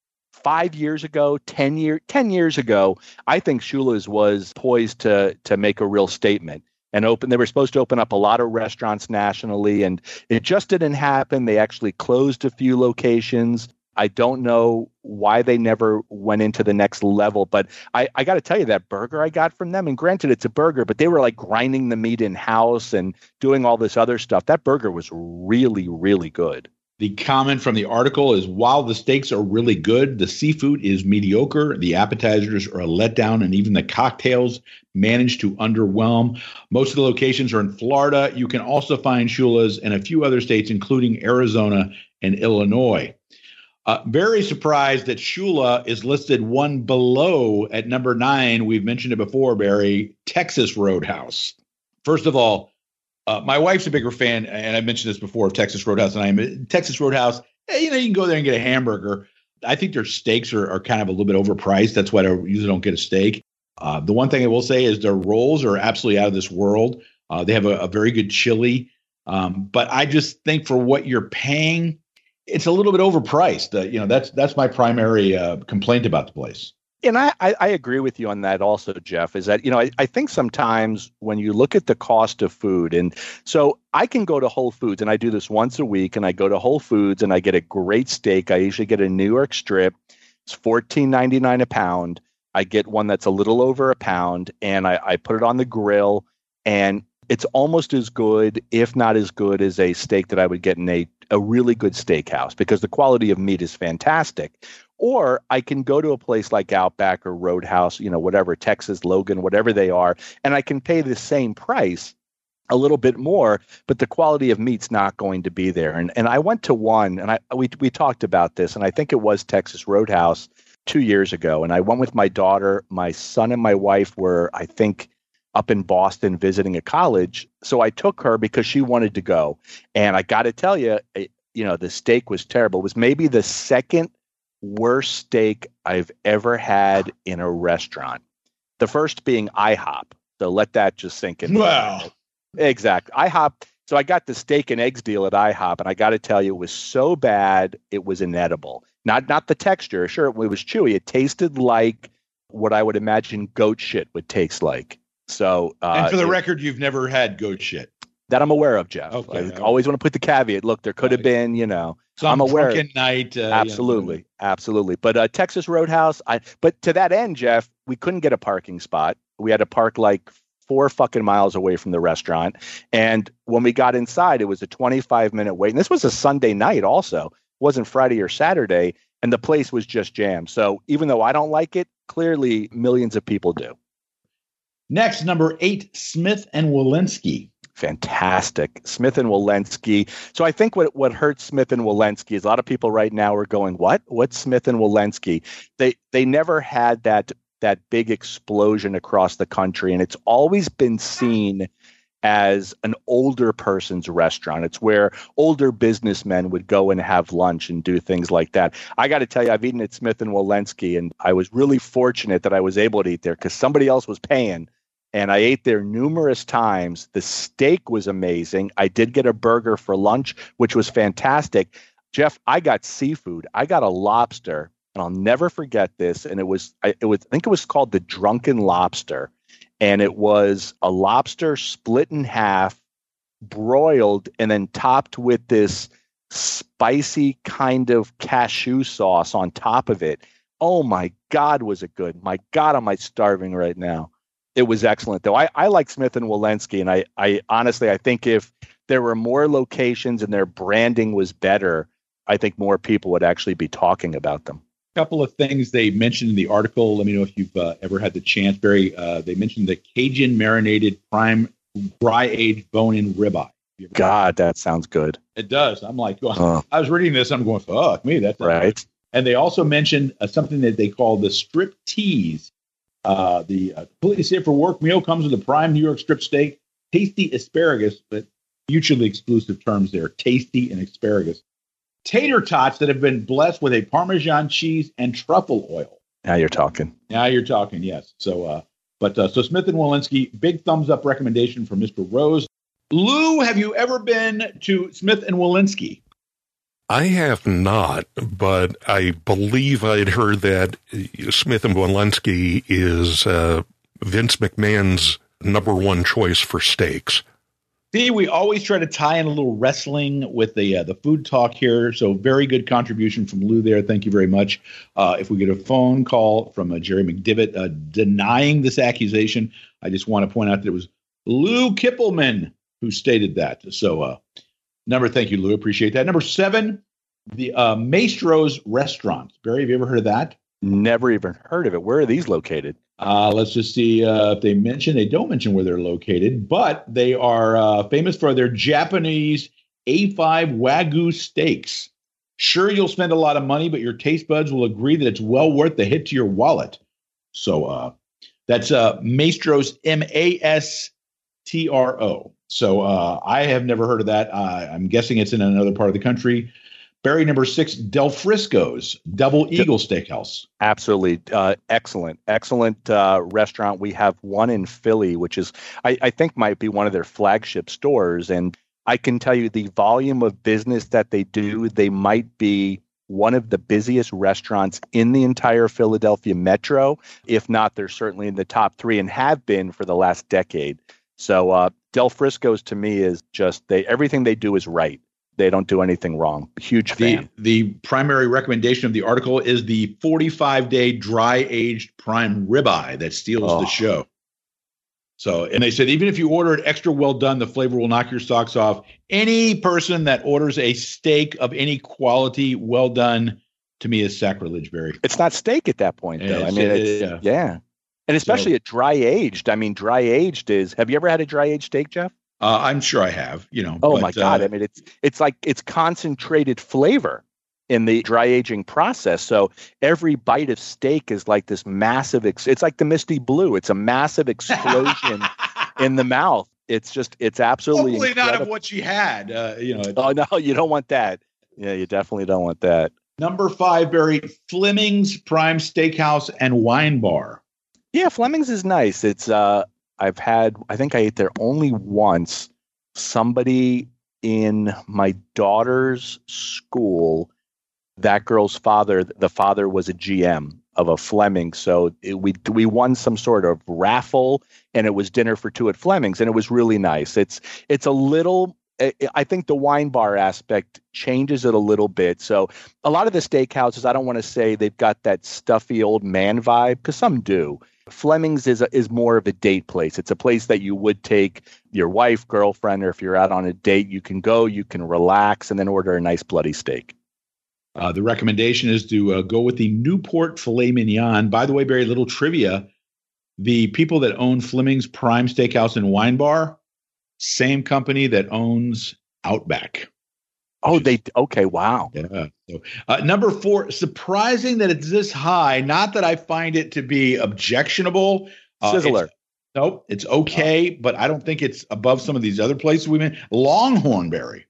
B: 5 years ago, 10 years ago. I think Shula's was poised to make a real statement and open. They were supposed to open up a lot of restaurants nationally, and it just didn't happen. They actually closed a few locations. I don't know why they never went into the next level, but I got to tell you, that burger I got from them, and granted it's a burger, but they were like grinding the meat in-house and doing all this other stuff. That burger was really, really good.
A: The comment from the article is, while the steaks are really good, the seafood is mediocre, the appetizers are a letdown, and even the cocktails manage to underwhelm. Most of the locations are in Florida. You can also find Shula's in a few other states, including Arizona and Illinois. Very surprised that Shula is listed one below at number 9. We've mentioned it before, Barry, Texas Roadhouse. First of all, my wife's a bigger fan, and I mentioned this before, of Texas Roadhouse than I am. Texas Roadhouse, you can go there and get a hamburger. I think their steaks are kind of a little bit overpriced. That's why I usually don't get a steak. The one thing I will say is their rolls are absolutely out of this world. They have a very good chili. But I just think for what you're paying, it's a little bit overpriced. That's my primary complaint about the place.
B: And I agree with you on that also, Jeff, is that, I think sometimes when you look at the cost of food, and so I can go to Whole Foods, and I do this once a week, and I go to Whole Foods and I get a great steak. I usually get a New York strip. It's $14.99 a pound. I get one that's a little over a pound, and I put it on the grill, and it's almost as good, if not as good, as a steak that I would get in a really good steakhouse, because the quality of meat is fantastic. Or I can go to a place like Outback or Roadhouse, whatever, Texas, Logan, whatever they are, and I can pay the same price, a little bit more, but the quality of meat's not going to be there. And I went to one, and we talked about this, and I think it was Texas Roadhouse 2 years ago. And I went with my daughter. My son and my wife were, I think, up in Boston visiting a college. So I took her because she wanted to go. And I got to tell you, the steak was terrible. It was maybe the second worst steak I've ever had in a restaurant. The first being IHOP. So let that just sink in.
A: Wow.
B: Exactly. IHOP. So I got the steak and eggs deal at IHOP, and I got to tell you, it was so bad it was inedible. Not the texture. Sure, it was chewy. It tasted like what I would imagine goat shit would taste like. So,
A: and for the record, you've never had goat shit
B: that I'm aware of, Jeff.
A: Okay.
B: I always want to put the caveat. Look, there could have been,
A: some
B: I'm aware.
A: Drunken night.
B: Absolutely, absolutely. But Texas Roadhouse. But to that end, Jeff, we couldn't get a parking spot. We had to park like 4 fucking miles away from the restaurant. And when we got inside, it was a 25-minute wait. And this was a Sunday night also. It wasn't Friday or Saturday. And the place was just jammed. So even though I don't like it, clearly millions of people do.
A: Next, number 8, Smith and Wollensky.
B: Fantastic. Smith and Wollensky. So I think what hurts Smith and Wollensky is a lot of people right now are going, what? What's Smith and Wollensky? They never had that big explosion across the country. And it's always been seen as an older person's restaurant. It's where older businessmen would go and have lunch and do things like that. I got to tell you, I've eaten at Smith and Wollensky, and I was really fortunate that I was able to eat there because somebody else was paying. And I ate there numerous times. The steak was amazing. I did get a burger for lunch, which was fantastic. Jeff, I got seafood. I got a lobster. And I'll never forget this. And I think it was called the Drunken Lobster. And it was a lobster split in half, broiled, and then topped with this spicy kind of cashew sauce on top of it. Oh my God, was it good? My God, am I starving right now? It was excellent, though. I like Smith and Wollensky, and I honestly, I think if there were more locations and their branding was better, I think more people would actually be talking about them.
A: Couple of things they mentioned in the article. Let me know if you've ever had the chance, Barry. They mentioned the Cajun marinated prime dry aged bone-in ribeye.
B: God, that sounds good.
A: It does. I'm like, I was reading this. I'm going, fuck me. That's
B: right.
A: Good. And they also mentioned something that they call the strip tease. The completely safe for work meal comes with a prime New York strip steak, tasty asparagus, but mutually exclusive terms there, tasty and asparagus. Tater tots that have been blessed with a Parmesan cheese and truffle oil.
B: Now you're talking.
A: Yes. So Smith and Wollensky, big thumbs up recommendation from Mr. Rose. Lou, have you ever been to Smith and Wollensky?
C: I have not, but I believe I'd heard that Smith and Wollensky is Vince McMahon's number one choice for steaks.
A: See, we always try to tie in a little wrestling with the food talk here. So very good contribution from Lou there. Thank you very much. If we get a phone call from Jerry McDivitt denying this accusation, I just want to point out that it was Lou Kippelman who stated that. So thank you, Lou. Appreciate that. Number 7, the Maestro's Restaurant. Barry, have you ever heard of that?
B: Never even heard of it. Where are these located?
A: Let's just see if they don't mention where they're located, but they are famous for their Japanese A5 Wagyu steaks. Sure, you'll spend a lot of money, but your taste buds will agree that it's well worth the hit to your wallet. So that's Maestro's, Mastro. So I have never heard of that. I'm guessing it's in another part of the country. Barry, number 6, Del Frisco's Double Eagle Steakhouse.
B: Absolutely. Excellent restaurant. We have one in Philly, which is, I think might be one of their flagship stores. And I can tell you the volume of business that they do, they might be one of the busiest restaurants in the entire Philadelphia metro. If not, they're certainly in the top 3 and have been for the last decade. So Del Frisco's to me is just, everything they do is right. They don't do anything wrong. Huge fan.
A: The primary recommendation of the article is the 45-day dry-aged prime ribeye that steals the show. So, and they said, even if you order it extra well done, the flavor will knock your socks off. Any person that orders a steak of any quality well done, to me, is sacrilege, Barry.
B: It's not steak at that point, though. Yeah. And especially at dry-aged. I mean, dry-aged is, have you ever had a dry-aged steak, Jeff?
A: I'm sure I have,
B: my God. I mean, it's like it's concentrated flavor in the dry aging process. So every bite of steak is like this massive, it's like the Misty Blue. It's a massive explosion in the mouth. It's absolutely
A: hopefully
B: incredible.
A: Not of what she had,
B: Oh, no, you don't want that. Yeah, you definitely don't want that.
A: Number 5, Barry, Fleming's Prime Steakhouse and Wine Bar.
B: Yeah, Fleming's is nice. It's I think I ate there only once. Somebody in my daughter's school, that girl's father, the father was a GM of a Fleming's. So we won some sort of raffle, and it was dinner for two at Fleming's, and it was really nice. It's a little, I think the wine bar aspect changes it a little bit. So a lot of the steakhouses, I don't want to say they've got that stuffy old man vibe, because some do. Fleming's is more of a date place. It's a place that you would take your wife, girlfriend, or if you're out on a date, you can go, you can relax, and then order a nice bloody steak.
A: The recommendation is to go with the Newport Filet Mignon. By the way, Barry, little trivia. The people that own Fleming's Prime Steakhouse and Wine Bar, same company that owns Outback.
B: Oh, okay, wow.
A: Yeah. So, number 4, surprising that it's this high. Not that I find it to be objectionable.
B: Sizzler.
A: Nope, it's okay, but I don't think it's above some of these other places we've been. Longhorn, Barry.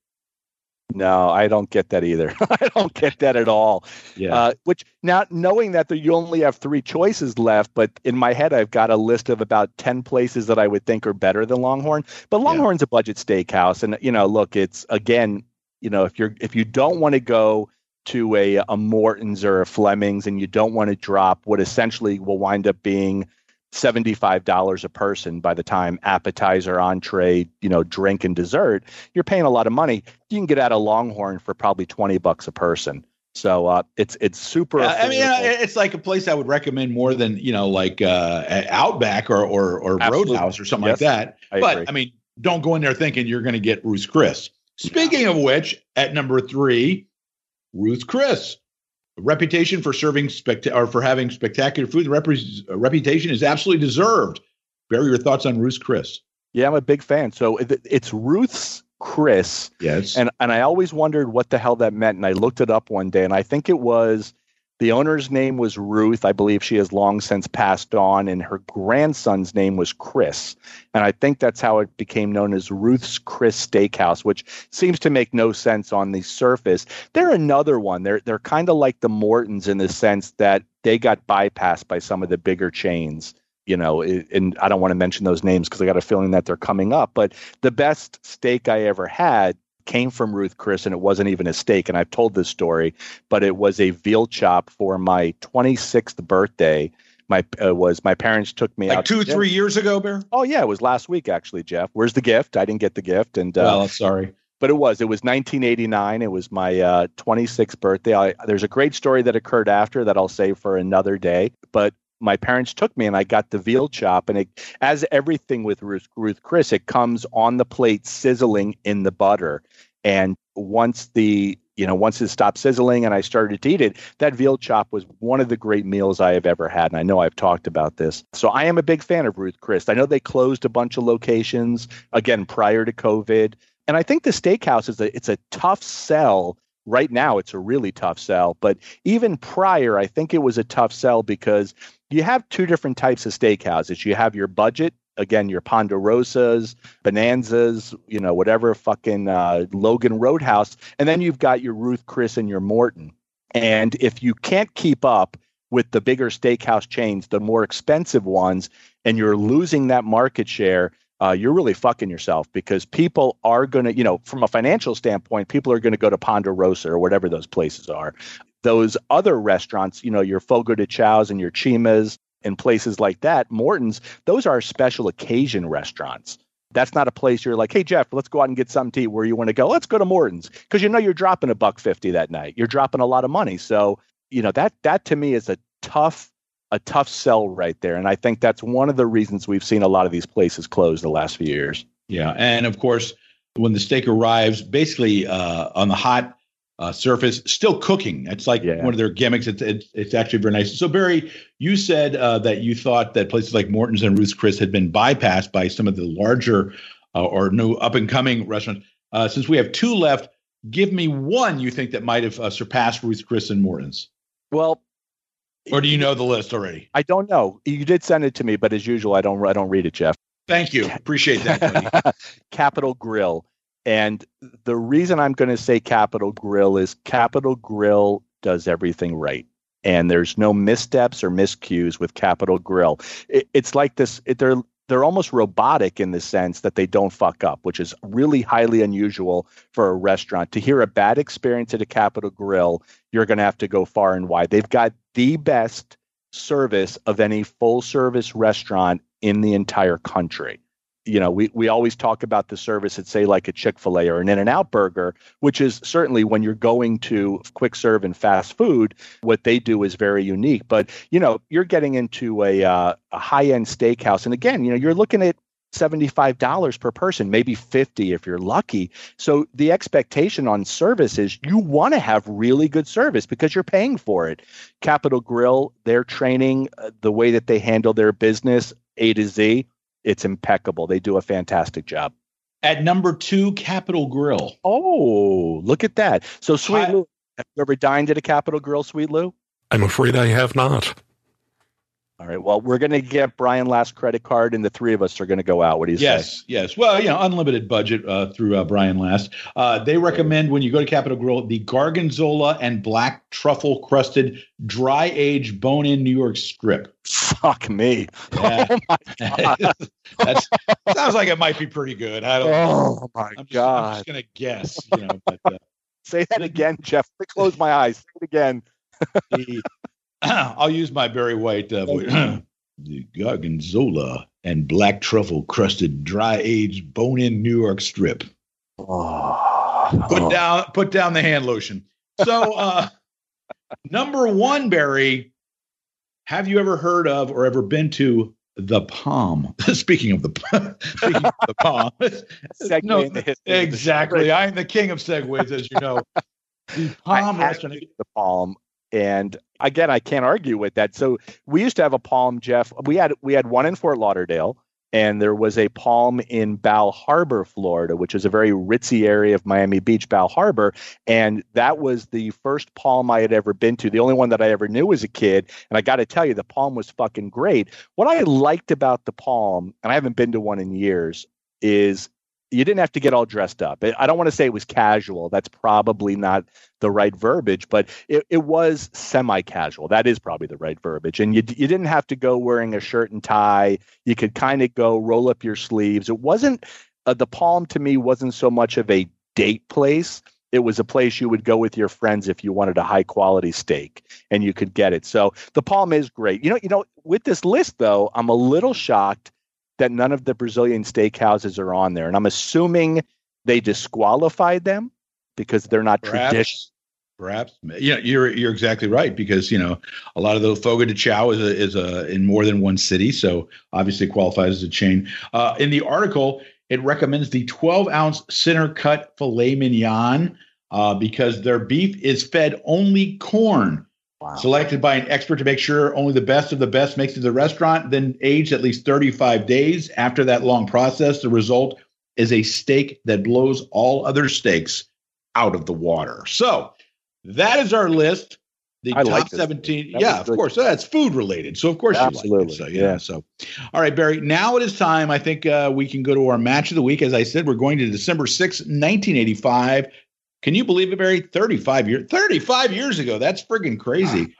B: No, I don't get that either. I don't get that at all.
A: Yeah.
B: Which now, knowing that you only have 3 choices left, but in my head, I've got a list of about 10 places that I would think are better than Longhorn. But Longhorn's a budget steakhouse, and look, it's again, if you don't want to go to a Morton's or a Fleming's, and you don't want to drop what essentially will wind up being $75 a person by the time appetizer, entree, drink and dessert, you're paying a lot of money. You can get out of Longhorn for probably $20 a person. So it's super.
A: Yeah, I mean, it's like a place I would recommend more than like Outback or Roadhouse or something like that. But agree. I mean, don't go in there thinking you're going to get Ruth's Chris. Speaking of which, at number 3, Ruth's Chris. Reputation for serving for having spectacular food. The reputation is absolutely deserved. Barry, your thoughts on Ruth's Chris?
B: Yeah, I'm a big fan. So it's Ruth's Chris.
A: Yes.
B: And I always wondered what the hell that meant. And I looked it up one day, and I think it was the owner's name was Ruth. I believe she has long since passed on, and her grandson's name was Chris. And I think that's how it became known as Ruth's Chris Steakhouse, which seems to make no sense on the surface. They're another one. They're kind of like the Mortons in the sense that they got bypassed by some of the bigger chains. And I don't want to mention those names because I got a feeling that they're coming up. But the best steak I ever had came from Ruth Chris, and it wasn't even a steak. And I've told this story, but it was a veal chop for my 26th birthday. My parents took me out
A: 2-3 years ago, Bear.
B: Oh yeah, it was last week actually, Jeff. Where's the gift? I didn't get the gift, and
A: sorry.
B: But it was 1989. It was my 26th birthday. There's a great story that occurred after that I'll save for another day. But my parents took me, and I got the veal chop, and as everything with Ruth Chris, it comes on the plate sizzling in the butter. And once it stopped sizzling and I started to eat it, that veal chop was one of the great meals I have ever had. And I know I've talked about this. So I am a big fan of Ruth Chris. I know they closed a bunch of locations, again, prior to COVID. And I think the steakhouse it's a tough sell. Right now, it's a really tough sell. But even prior, I think it was a tough sell because you have 2 different types of steakhouses. You have your budget, again, your Ponderosas, Bonanzas, whatever fucking Logan Roadhouse. And then you've got your Ruth Chris and your Morton. And if you can't keep up with the bigger steakhouse chains, the more expensive ones, and you're losing that market share, you're really fucking yourself because people are going to, from a financial standpoint, people are going to go to Ponderosa or whatever those places are. Those other restaurants, your Fogo de Chao's and your Chima's and places like that, Morton's, those are special occasion restaurants. That's not a place you're like, hey, Jeff, let's go out and get something to eat. Where you want to go? Let's go to Morton's because you're dropping $1.50 that night. You're dropping a lot of money. So, that to me is a tough sell right there. And I think that's one of the reasons we've seen a lot of these places close the last few years.
A: Yeah. And of course, when the steak arrives, basically on the hot surface, still cooking. It's like one of their gimmicks. It's actually very nice. So Barry, you said that you thought that places like Morton's and Ruth's Chris had been bypassed by some of the larger or new up and coming restaurants. Since we have 2 left, give me one you think that might have surpassed Ruth's Chris and Morton's.
B: Well,
A: or do you know the list already?
B: I don't know. You did send it to me, but as usual, I don't read it, Jeff.
A: Thank you. Appreciate that, buddy.
B: Capital Grille. And the reason I'm going to say Capital Grille is Capital Grille does everything right. And there's no missteps or miscues with Capital Grille. It's like this. they're almost robotic in the sense that they don't fuck up, which is really highly unusual for a restaurant. To hear a bad experience at a Capital Grille, you're going to have to go far and wide. They've got the best service of any full service restaurant in the entire country. You know, we always talk about the service at, say, like a Chick-fil-A or an In-N-Out Burger, which is certainly when you're going to quick serve and fast food, what they do is very unique. But, you know, you're getting into a high-end steakhouse. And again, you know, you're looking at $75 per person, maybe $50 if you're lucky. So the expectation on service is you want to have really good service because you're paying for it. Capital Grille, their training, the way that they handle their business, A to Z, it's impeccable. They do a fantastic job.
A: At number 2, Capital Grille.
B: Oh, look at that. So, Sweet Lou, have you ever dined at a Capital Grille, Sweet Lou?
C: I'm afraid I have not.
B: All right. Well, we're going to get Brian Last credit card, and the three of us are going to go out. What do you say?
A: Yes. Well, you know, unlimited budget through Brian Last. They recommend when you go to Capital Grille, the Gorgonzola and black truffle crusted dry aged bone in New York strip.
B: Fuck me.
A: Yeah.
B: Oh my God.
A: That sounds like it might be pretty good. I don't know.
B: Oh my
A: I'm
B: God.
A: just going to guess, you know, but
B: say that again, Jeff. Let me close my eyes. Say it again.
A: I'll use my Barry White voice. The Gorgonzola and black truffle crusted dry aged bone in New York strip. Put down the hand lotion. So number 1, Barry, have you ever heard of or ever been to the Palm? Speaking of the Palm. Exactly. I am the king of segues, as you know. The Palm restaurant.
B: The Palm. And again, I can't argue with that. So we used to have a Palm, Jeff. We had one in Fort Lauderdale, and there was a Palm in Bal Harbour, Florida, which is a very ritzy area of Miami Beach, Bal Harbour. And that was the first Palm I had ever been to, the only one that I ever knew as a kid. And I got to tell you, the Palm was fucking great. What I liked about the Palm, and I haven't been to one in years, is you didn't have to get all dressed up. I don't want to say it was casual. That's probably not the right verbiage, but it was semi-casual. That is probably the right verbiage. And you didn't have to go wearing a shirt and tie. You could kind of go roll up your sleeves. It wasn't, the Palm to me wasn't so much of a date place. It was a place you would go with your friends if you wanted a high quality steak, and you could get it. So the Palm is great. You know, with this list though, I'm a little shocked that none of the Brazilian steakhouses are on there. And I'm assuming they disqualified them because they're not traditional.
A: Perhaps. Yeah, you're exactly right, because, you know, a lot of the Fogo de Chao is in more than one city, so obviously qualifies as a chain. In the article, it recommends the 12-ounce center cut filet mignon because their beef is fed only corn. Wow. Selected by an expert to make sure only the best of the best makes it to the restaurant, then aged at least 35 days. After that long process, the result is a steak that blows all other steaks out of the water. So that is our list. The top 17. Yeah, of course. So that's food related. So of course you like it. So yeah. So all right, Barry. Now it is time. I think we can go to our match of the week. As I said, we're going to December 6th, 1985. Can you believe it, Barry? 35 years ago. That's friggin' crazy.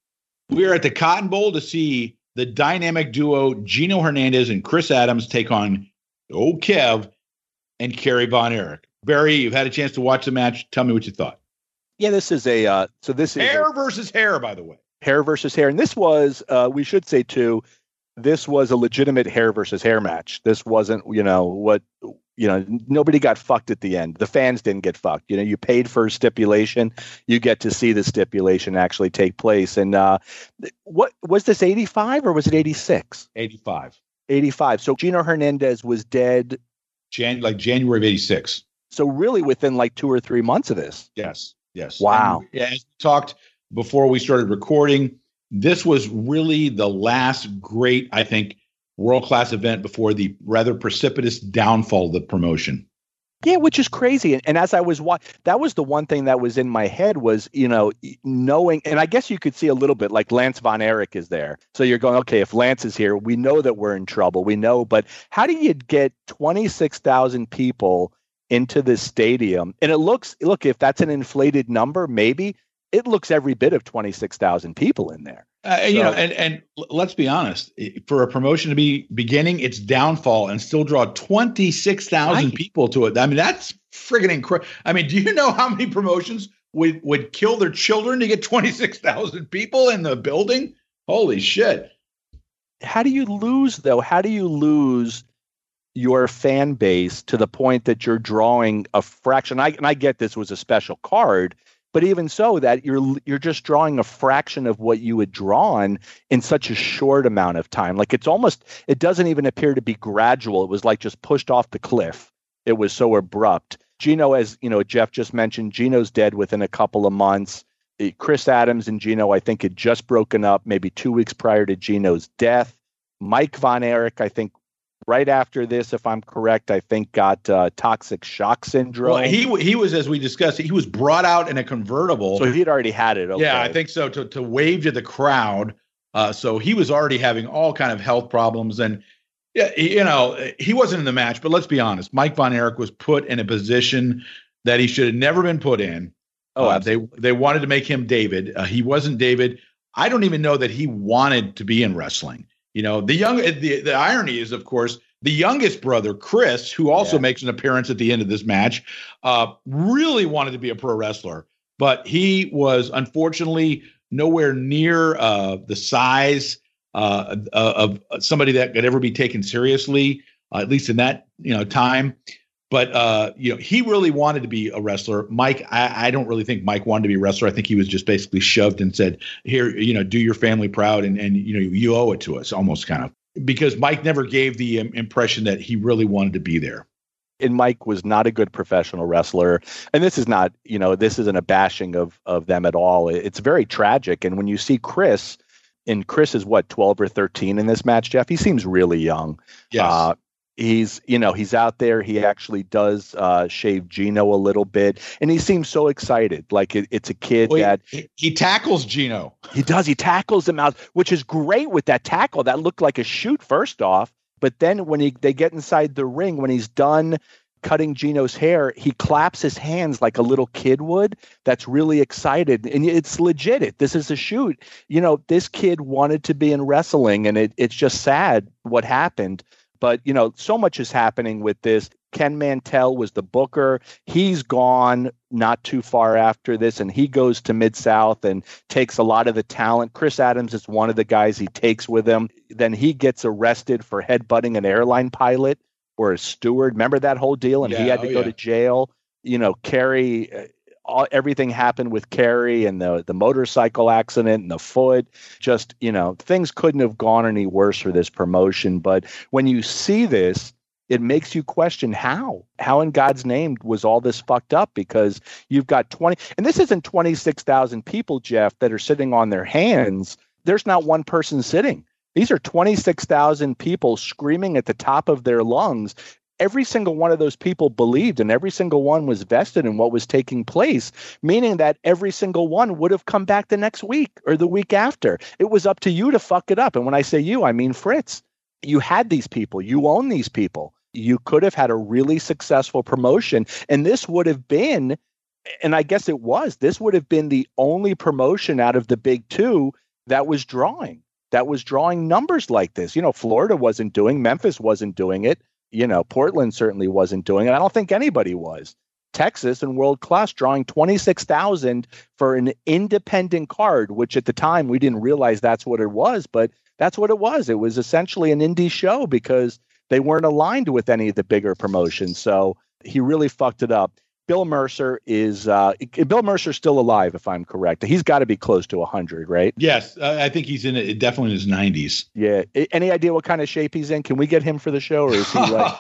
A: We are at the Cotton Bowl to see the dynamic duo Gino Hernandez and Chris Adams take on old Kev and Kerry Von Erich. Barry, you've had a chance to watch the match. Tell me what you thought.
B: Yeah, this is
A: hair versus hair, by the way.
B: Hair versus hair. And this was, we should say too, this was a legitimate hair versus hair match. This wasn't, nobody got fucked at the end. The fans didn't get fucked. You paid for a stipulation. You get to see the stipulation actually take place. And what was this, 85 or was it 86?
A: 85.
B: 85. So Gino Hernandez was dead.
A: January of 86.
B: So really within like 2 or 3 months of this.
A: Yes.
B: Wow.
A: And as we talked before we started recording, this was really the last great, I think, world-class event before the rather precipitous downfall of the promotion.
B: Yeah, which is crazy. And as I was watching, that was the one thing that was in my head was, knowing, and I guess you could see a little bit like Lance Von Erich is there. So you're going, okay, if Lance is here, we know that we're in trouble. We know, but how do you get 26,000 people into this stadium? And look, if that's an inflated number, maybe it looks every bit of 26,000 people in there.
A: And let's be honest, for a promotion to be beginning its downfall and still draw 26,000 people to it. I mean, that's friggin' incredible. I mean, do you know how many promotions would kill their children to get 26,000 people in the building? Holy shit.
B: How do you lose, though? How do you lose your fan base to the point that you're drawing a fraction? And I get this was a special card, but even so, that you're just drawing a fraction of what you had drawn in such a short amount of time. Like it doesn't even appear to be gradual. It was like just pushed off the cliff. It was so abrupt. Gino, as you know, Jeff just mentioned, Gino's dead within a couple of months. Chris Adams and Gino, I think, had just broken up maybe 2 weeks prior to Gino's death. Mike Von Erich, I think, right after this, if I'm correct, I think got toxic shock syndrome.
A: Well, he was, as we discussed, he was brought out in a convertible.
B: So he'd already had it. Okay.
A: Yeah, I think so, to wave to the crowd. So he was already having all kind of health problems. And, he wasn't in the match. But let's be honest, Mike Von Erich was put in a position that he should have never been put in. They wanted to make him David. He wasn't David. I don't even know that he wanted to be in wrestling. The irony is, of course, the youngest brother, Chris, who also makes an appearance at the end of this match, really wanted to be a pro wrestler, but he was unfortunately nowhere near the size of somebody that could ever be taken seriously, at least in that time. But he really wanted to be a wrestler. Mike, I don't really think Mike wanted to be a wrestler. I think he was just basically shoved and said, "Here, do your family proud, and you owe it to us," almost kind of, because Mike never gave the impression that he really wanted to be there.
B: And Mike was not a good professional wrestler. And this is not, this isn't a bashing of them at all. It's very tragic. And when you see Chris, and Chris is 12 or 13 in this match, Jeff, he seems really young.
A: Yes.
B: He's out there. He actually does shave Gino a little bit, and he seems so excited. Like it's a kid that
A: he tackles Gino.
B: He does. He tackles him out, which is great with that tackle. That looked like a shoot first off, but then when they get inside the ring, when he's done cutting Gino's hair, he claps his hands like a little kid would. That's really excited, and it's legit. This is a shoot. This kid wanted to be in wrestling, and it's just sad what happened. But, so much is happening with this. Ken Mantell was the booker. He's gone not too far after this, and he goes to Mid-South and takes a lot of the talent. Chris Adams is one of the guys he takes with him. Then he gets arrested for headbutting an airline pilot or a steward. Remember that whole deal? And he had to go to jail. Kerry, everything happened with Kerry and the motorcycle accident and the foot. Just, things couldn't have gone any worse for this promotion. But when you see this, it makes you question how in God's name was all this fucked up, because you've got 20, and this isn't 26,000 people, Jeff, that are sitting on their hands. There's not one person sitting. These are 26,000 people screaming at the top of their lungs. Every single one of those people believed, and every single one was vested in what was taking place, meaning that every single one would have come back the next week or the week after. It was up to you to fuck it up. And when I say you, I mean Fritz. You had these people. You own these people. You could have had a really successful promotion, and this would have been, and I guess it was, this would have been the only promotion out of the big two that was drawing numbers like this. Florida wasn't doing, Memphis wasn't doing it. Portland certainly wasn't doing it. I don't think anybody was. Texas and World Class drawing 26,000 for an independent card, which at the time we didn't realize that's what it was, but that's what it was. It was essentially an indie show because they weren't aligned with any of the bigger promotions. So he really fucked it up. Bill Mercer's still alive, if I'm correct. He's got to be close to 100, right?
A: Yes, I think he's definitely in his 90s.
B: Yeah. Any idea what kind of shape he's in? Can we get him for the show, or is he like?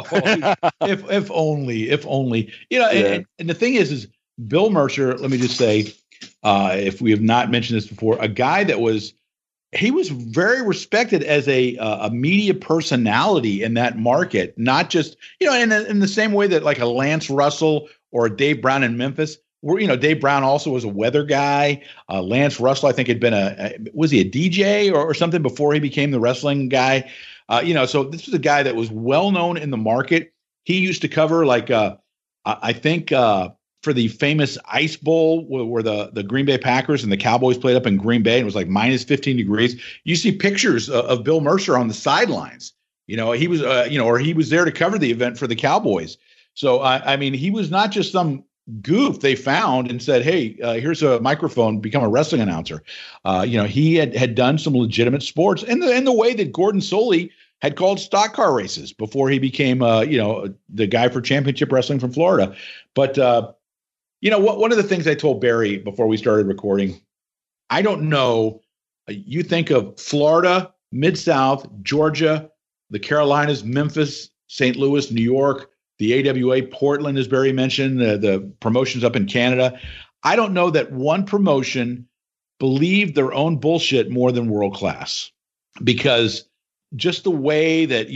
A: if only. And the thing is Bill Mercer. Let me just say, if we have not mentioned this before, a guy that was very respected as a media personality in that market, not just, in the same way that like a Lance Russell or a Dave Brown in Memphis, where, Dave Brown also was a weather guy. Lance Russell, I think, had been was he a DJ or something before he became the wrestling guy? So this was a guy that was well known in the market. He used to cover like, I think for the famous Ice Bowl where the Green Bay Packers and the Cowboys played up in Green Bay, and it was like minus 15 degrees. You see pictures of Bill Mercer on the sidelines. He was, or he was there to cover the event for the Cowboys. So, I mean, he was not just some goof they found and said, hey, here's a microphone, become a wrestling announcer. He had done some legitimate sports in the way that Gordon Soley had called stock car races before he became, the guy for Championship Wrestling from Florida. But, one of the things I told Barry before we started recording, I don't know, you think of Florida, Mid-South, Georgia, the Carolinas, Memphis, St. Louis, New York, the AWA, Portland, as Barry mentioned, the promotions up in Canada. I don't know that one promotion believed their own bullshit more than World Class, because just the way that,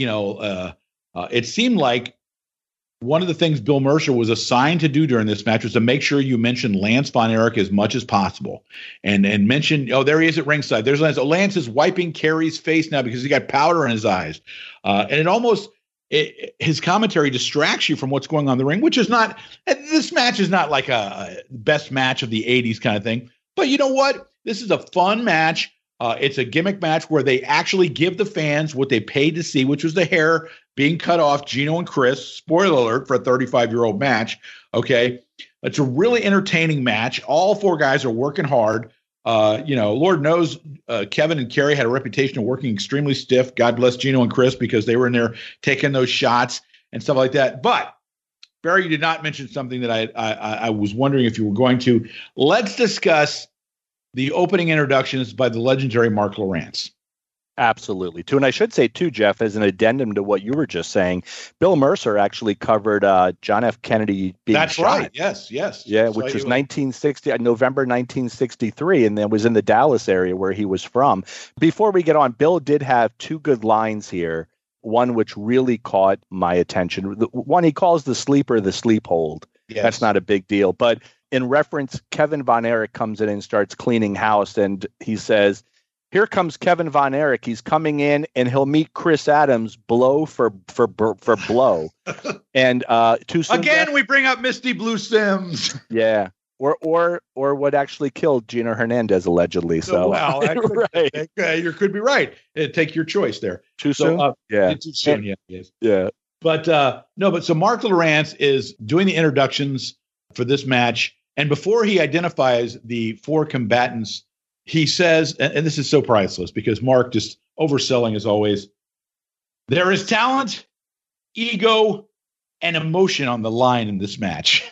A: it seemed like one of the things Bill Mercer was assigned to do during this match was to make sure you mention Lance Von Erich as much as possible, and mention, there he is at ringside. There's Lance. Lance is wiping Kerry's face now because he got powder in his eyes, and it almost his commentary distracts you from what's going on in the ring, which is not. This match is not like a best match of the '80s kind of thing, but you know what? This is a fun match. It's a gimmick match where they actually give the fans what they paid to see, which was the hair being cut off, Gino and Chris. Spoiler alert for a 35-year-old match. Okay. It's a really entertaining match. All four guys are working hard. Lord knows Kevin and Kerry had a reputation of working extremely stiff. God bless Gino and Chris, because they were in there taking those shots and stuff like that. But Barry, you did not mention something that I was wondering if you were going to. Let's discuss the opening introductions by the legendary Mark Lowrance.
B: Absolutely. And I should say, too, Jeff, as an addendum to what you were just saying, Bill Mercer actually covered John F. Kennedy being
A: That's
B: shot.
A: Right. Yes. Yeah,
B: so which was 1960, November 1963, and then was in the Dallas area where he was from. Before we get on, Bill did have two good lines here, one which really caught my attention. One, he calls the sleeper the sleep hold. Yes. That's not a big deal. But in reference, Kevin Von Erich comes in and starts cleaning house, and he says, here comes Kevin Von Erich. He's coming in, and he'll meet Chris Adams blow for blow. And too soon
A: again, we bring up Misty Blue Sims.
B: Yeah, or what actually killed Gino Hernandez allegedly. So
A: wow, right. You could be right. Take your choice there.
B: Too soon.
A: Yeah, too soon. Yeah, yes.
B: Yeah.
A: But so Mark Lowrance is doing the introductions for this match, and before he identifies the four combatants, he says, and this is so priceless because Mark just overselling as always, there is talent, ego, and emotion on the line in this match.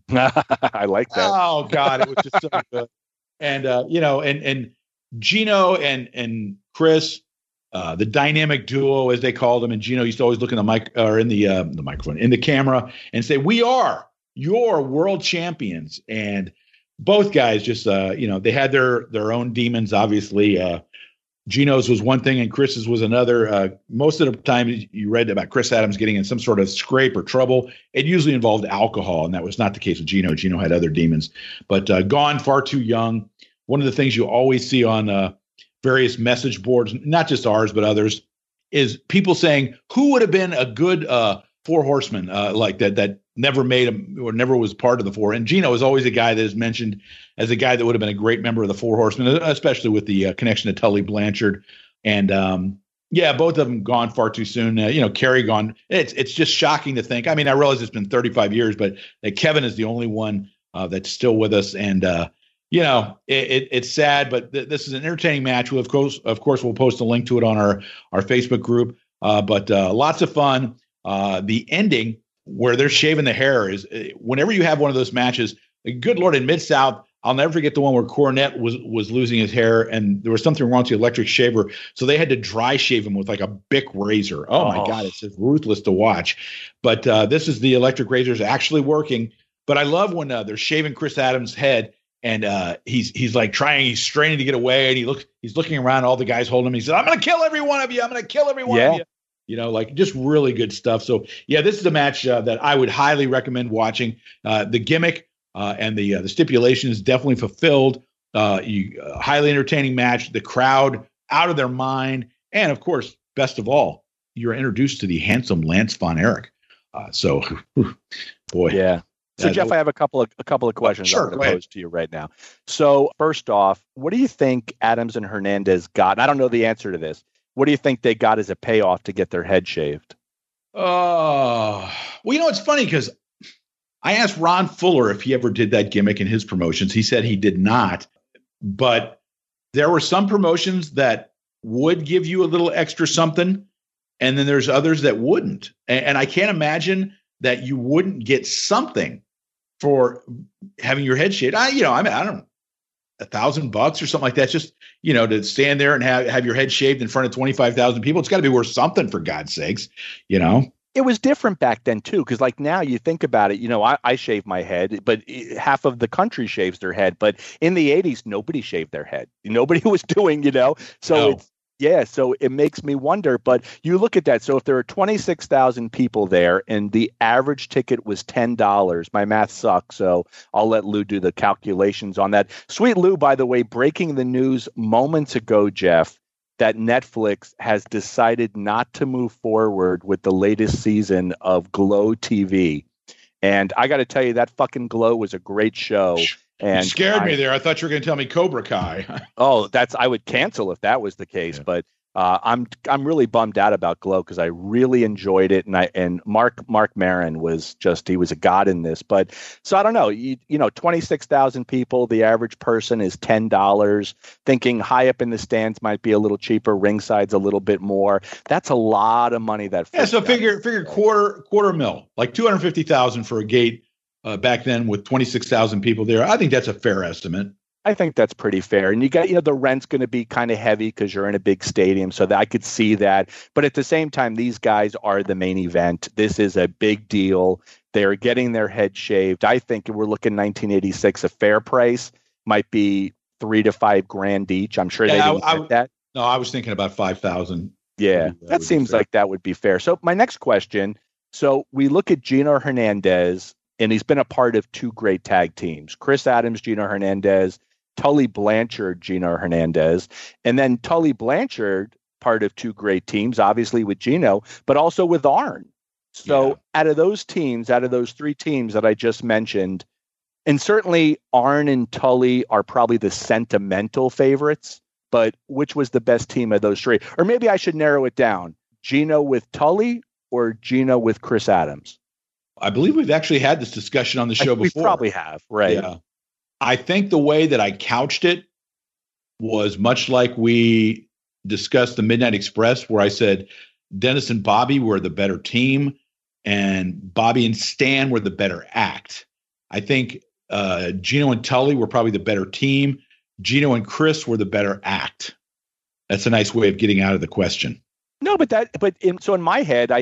B: I like that.
A: Oh God, it was just so good. And and Gino and Chris, the dynamic duo as they called them, and Gino used to always look in the mic or in the microphone, in the camera, and say, "We are your world champions." And both guys just, they had their own demons, obviously. Gino's was one thing and Chris's was another. Most of the time you read about Chris Adams getting in some sort of scrape or trouble, it usually involved alcohol, and that was not the case with Gino. Gino had other demons, but gone far too young. One of the things you always see on various message boards, not just ours, but others, is people saying, who would have been a good four horsemen like that never made him or never was part of the four. And Gino is always a guy that is mentioned as a guy that would have been a great member of the Four Horsemen, especially with the connection to Tully Blanchard. And both of them gone far too soon. Kerry gone. It's just shocking to think. I mean, I realize it's been 35 years, but that Kevin is the only one that's still with us. And it's sad, but this is an entertaining match. Of course, we'll post a link to it on our Facebook group. But lots of fun. The ending, where they're shaving the hair, is whenever you have one of those matches, good Lord, in Mid-South, I'll never forget the one where Cornette was losing his hair and there was something wrong with the electric shaver. So they had to dry shave him with like a Bic razor. Oh my God, it's just ruthless to watch. But this is the electric razors actually working. But I love when they're shaving Chris Adams' head and he's like he's straining to get away, and he's looking around, all the guys holding him. He said, I'm going to kill every one of you. I'm going to kill every one of you. Just really good stuff. So, this is a match that I would highly recommend watching. The gimmick and the stipulation is definitely fulfilled. Highly entertaining match. The crowd out of their mind. And, of course, best of all, you're introduced to the handsome Lance Von Erich. Boy.
B: Yeah. So, Jeff, I have a couple of questions
A: Sure,
B: I'm going to pose to you right now. So, first off, what do you think Adams and Hernandez got? And I don't know the answer to this. What do you think they got as a payoff to get their head shaved?
A: Well, it's funny because I asked Ron Fuller if he ever did that gimmick in his promotions. He said he did not, but there were some promotions that would give you a little extra something, and then there's others that wouldn't. And I can't imagine that you wouldn't get something for having your head shaved. I don't know, $1,000 or something like that. Just, to stand there and have your head shaved in front of 25,000 people. It's got to be worth something, for God's sakes,
B: It was different back then, too, because like now you think about it, I shave my head, but half of the country shaves their head. But in the 80s, nobody shaved their head. Nobody was doing, So so it makes me wonder. But you look at that. So if there are 26,000 people there and the average ticket was $10, my math sucks. So I'll let Lou do the calculations on that. Sweet Lou, by the way, breaking the news moments ago, Jeff, that Netflix has decided not to move forward with the latest season of Glow TV. And I got to tell you, that fucking Glow was a great show. And
A: you scared me there. I thought you were going to tell me Cobra Kai.
B: I would cancel if that was the case. Yeah. But I'm really bummed out about Glow because I really enjoyed it, and Mark Maron was he was a god in this. But so I don't know, 26,000 people, the average person is $10. Thinking high up in the stands might be a little cheaper, ringside's a little bit more. That's a lot of money.
A: So figure quarter mil, like 250,000 for a gate back then with 26,000 people there. I think that's a fair estimate.
B: I think that's pretty fair. And you got, the rent's going to be kind of heavy because you're in a big stadium. So that I could see that. But at the same time, these guys are the main event. This is a big deal. They're getting their head shaved. I think we're looking 1986, a fair price might be $3,000 to $5,000 each. I'm sure they didn't get that.
A: No, I was thinking about 5,000.
B: Yeah, that seems like that would be fair. So my next question. So we look at Gino Hernandez, and he's been a part of two great tag teams, Chris Adams, Gino Hernandez, Tully Blanchard, Gino Hernandez, and then Tully Blanchard, part of two great teams, obviously with Gino, but also with Arn. So out of those three teams that I just mentioned, and certainly Arn and Tully are probably the sentimental favorites, but which was the best team of those three? Or maybe I should narrow it down. Gino with Tully or Gino with Chris Adams?
A: I believe we've actually had this discussion on the show before.
B: We probably have, right?
A: Yeah. I think the way that I couched it was much like we discussed the Midnight Express, where I said Dennis and Bobby were the better team and Bobby and Stan were the better act. I think Gino and Tully were probably the better team. Gino and Chris were the better act. That's a nice way of getting out of the question.
B: No, so in my head,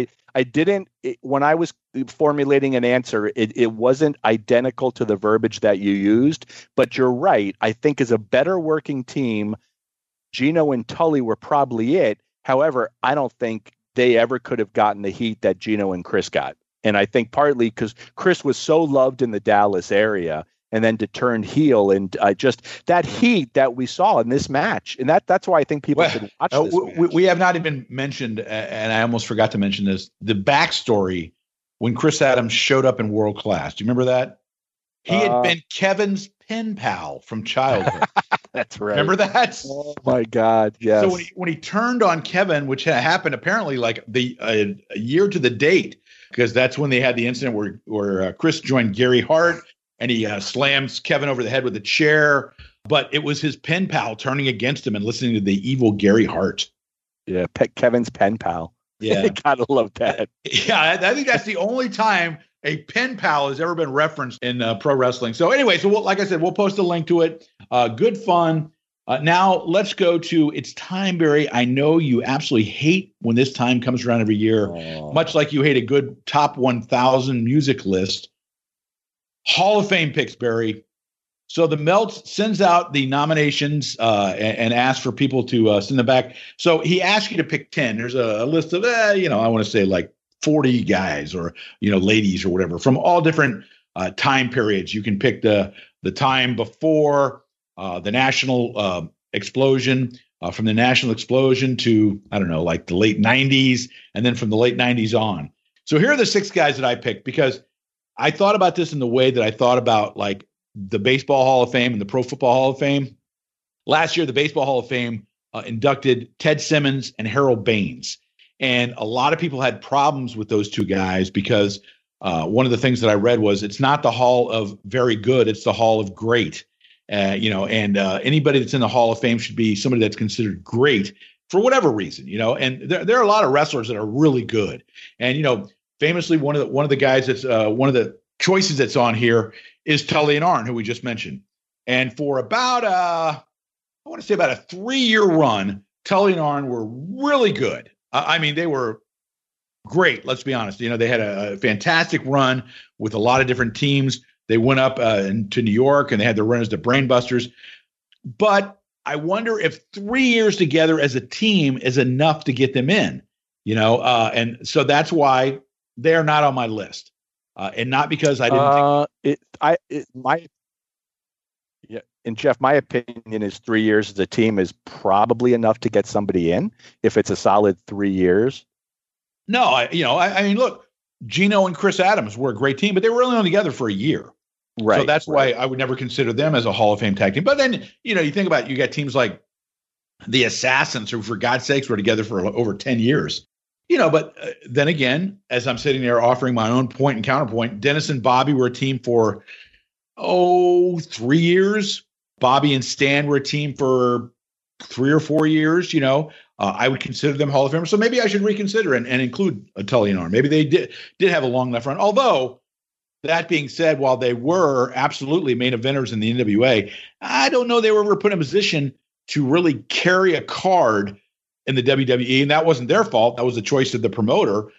B: when I was formulating an answer, it wasn't identical to the verbiage that you used, but you're right. I think as a better working team, Gino and Tully were probably it. However, I don't think they ever could have gotten the heat that Gino and Chris got. And I think partly because Chris was so loved in the Dallas area, and then to turn heel, and just that heat that we saw in this match. And that's why I think people should watch this match.
A: We have not even mentioned, and I almost forgot to mention this, the backstory when Chris Adams showed up in World Class. Do you remember that? He had been Kevin's pen pal from childhood.
B: That's right.
A: Remember that?
B: Oh, my God, yes.
A: So when he turned on Kevin, which had happened apparently like a year to the date, because that's when they had the incident where Chris joined Gary Hart, and he slams Kevin over the head with a chair. But it was his pen pal turning against him and listening to the evil Gary Hart.
B: Yeah, Kevin's pen pal.
A: Yeah.
B: Gotta love that.
A: Yeah, I think that's the only time a pen pal has ever been referenced in pro wrestling. So anyway, like I said, we'll post a link to it. Good fun. Now let's go to It's Time, Barry. I know you absolutely hate when this time comes around every year, much like you hate a good top 1,000 music list. Hall of Fame picks, Barry. So the Meltz sends out the nominations and asks for people to send them back. So he asked you to pick 10. There's a list of, I want to say like 40 guys or, ladies or whatever from all different time periods. You can pick the time before the national explosion, from the national explosion to, I don't know, like the late 90s, and then from the late 90s on. So here are the 6 guys that I picked because I thought about this in the way that I thought about like the Baseball Hall of Fame and the Pro Football Hall of Fame. Last year, the Baseball Hall of Fame inducted Ted Simmons and Harold Baines. And a lot of people had problems with those two guys because one of the things that I read was it's not the Hall of Very Good, it's the Hall of Great. Anybody that's in the Hall of Fame should be somebody that's considered great for whatever reason, and there are a lot of wrestlers that are really good. And, famously, one of the guys that's one of the choices that's on here is Tully and Arn, who we just mentioned. And for about I want to say about a 3-year run, Tully and Arn were really good. They were great. Let's be honest. They had a fantastic run with a lot of different teams. They went up to New York and they had their run as the Brainbusters. But I wonder if 3 years together as a team is enough to get them in, and so that's why they're not on my list. And not because I didn't think
B: and Jeff, my opinion is 3 years as a team is probably enough to get somebody in if it's a solid 3 years.
A: No, look, Gino and Chris Adams were a great team, but they were only together for a year.
B: Right.
A: So that's why I would never consider them as a Hall of Fame tag team. But then, you think about it, you got teams like the Assassins, who for God's sakes were together for over 10 years. But then again, as I'm sitting there offering my own point and counterpoint, Dennis and Bobby were a team for 3 years. Bobby and Stan were a team for 3 or 4 years. I would consider them Hall of Famers. So maybe I should reconsider and include Tully and Arn. Maybe they did have a long enough run. Although, that being said, while they were absolutely main eventers in the NWA, I don't know they were ever put in a position to really carry a card in the WWE, and that wasn't their fault. That was the choice of the promoter,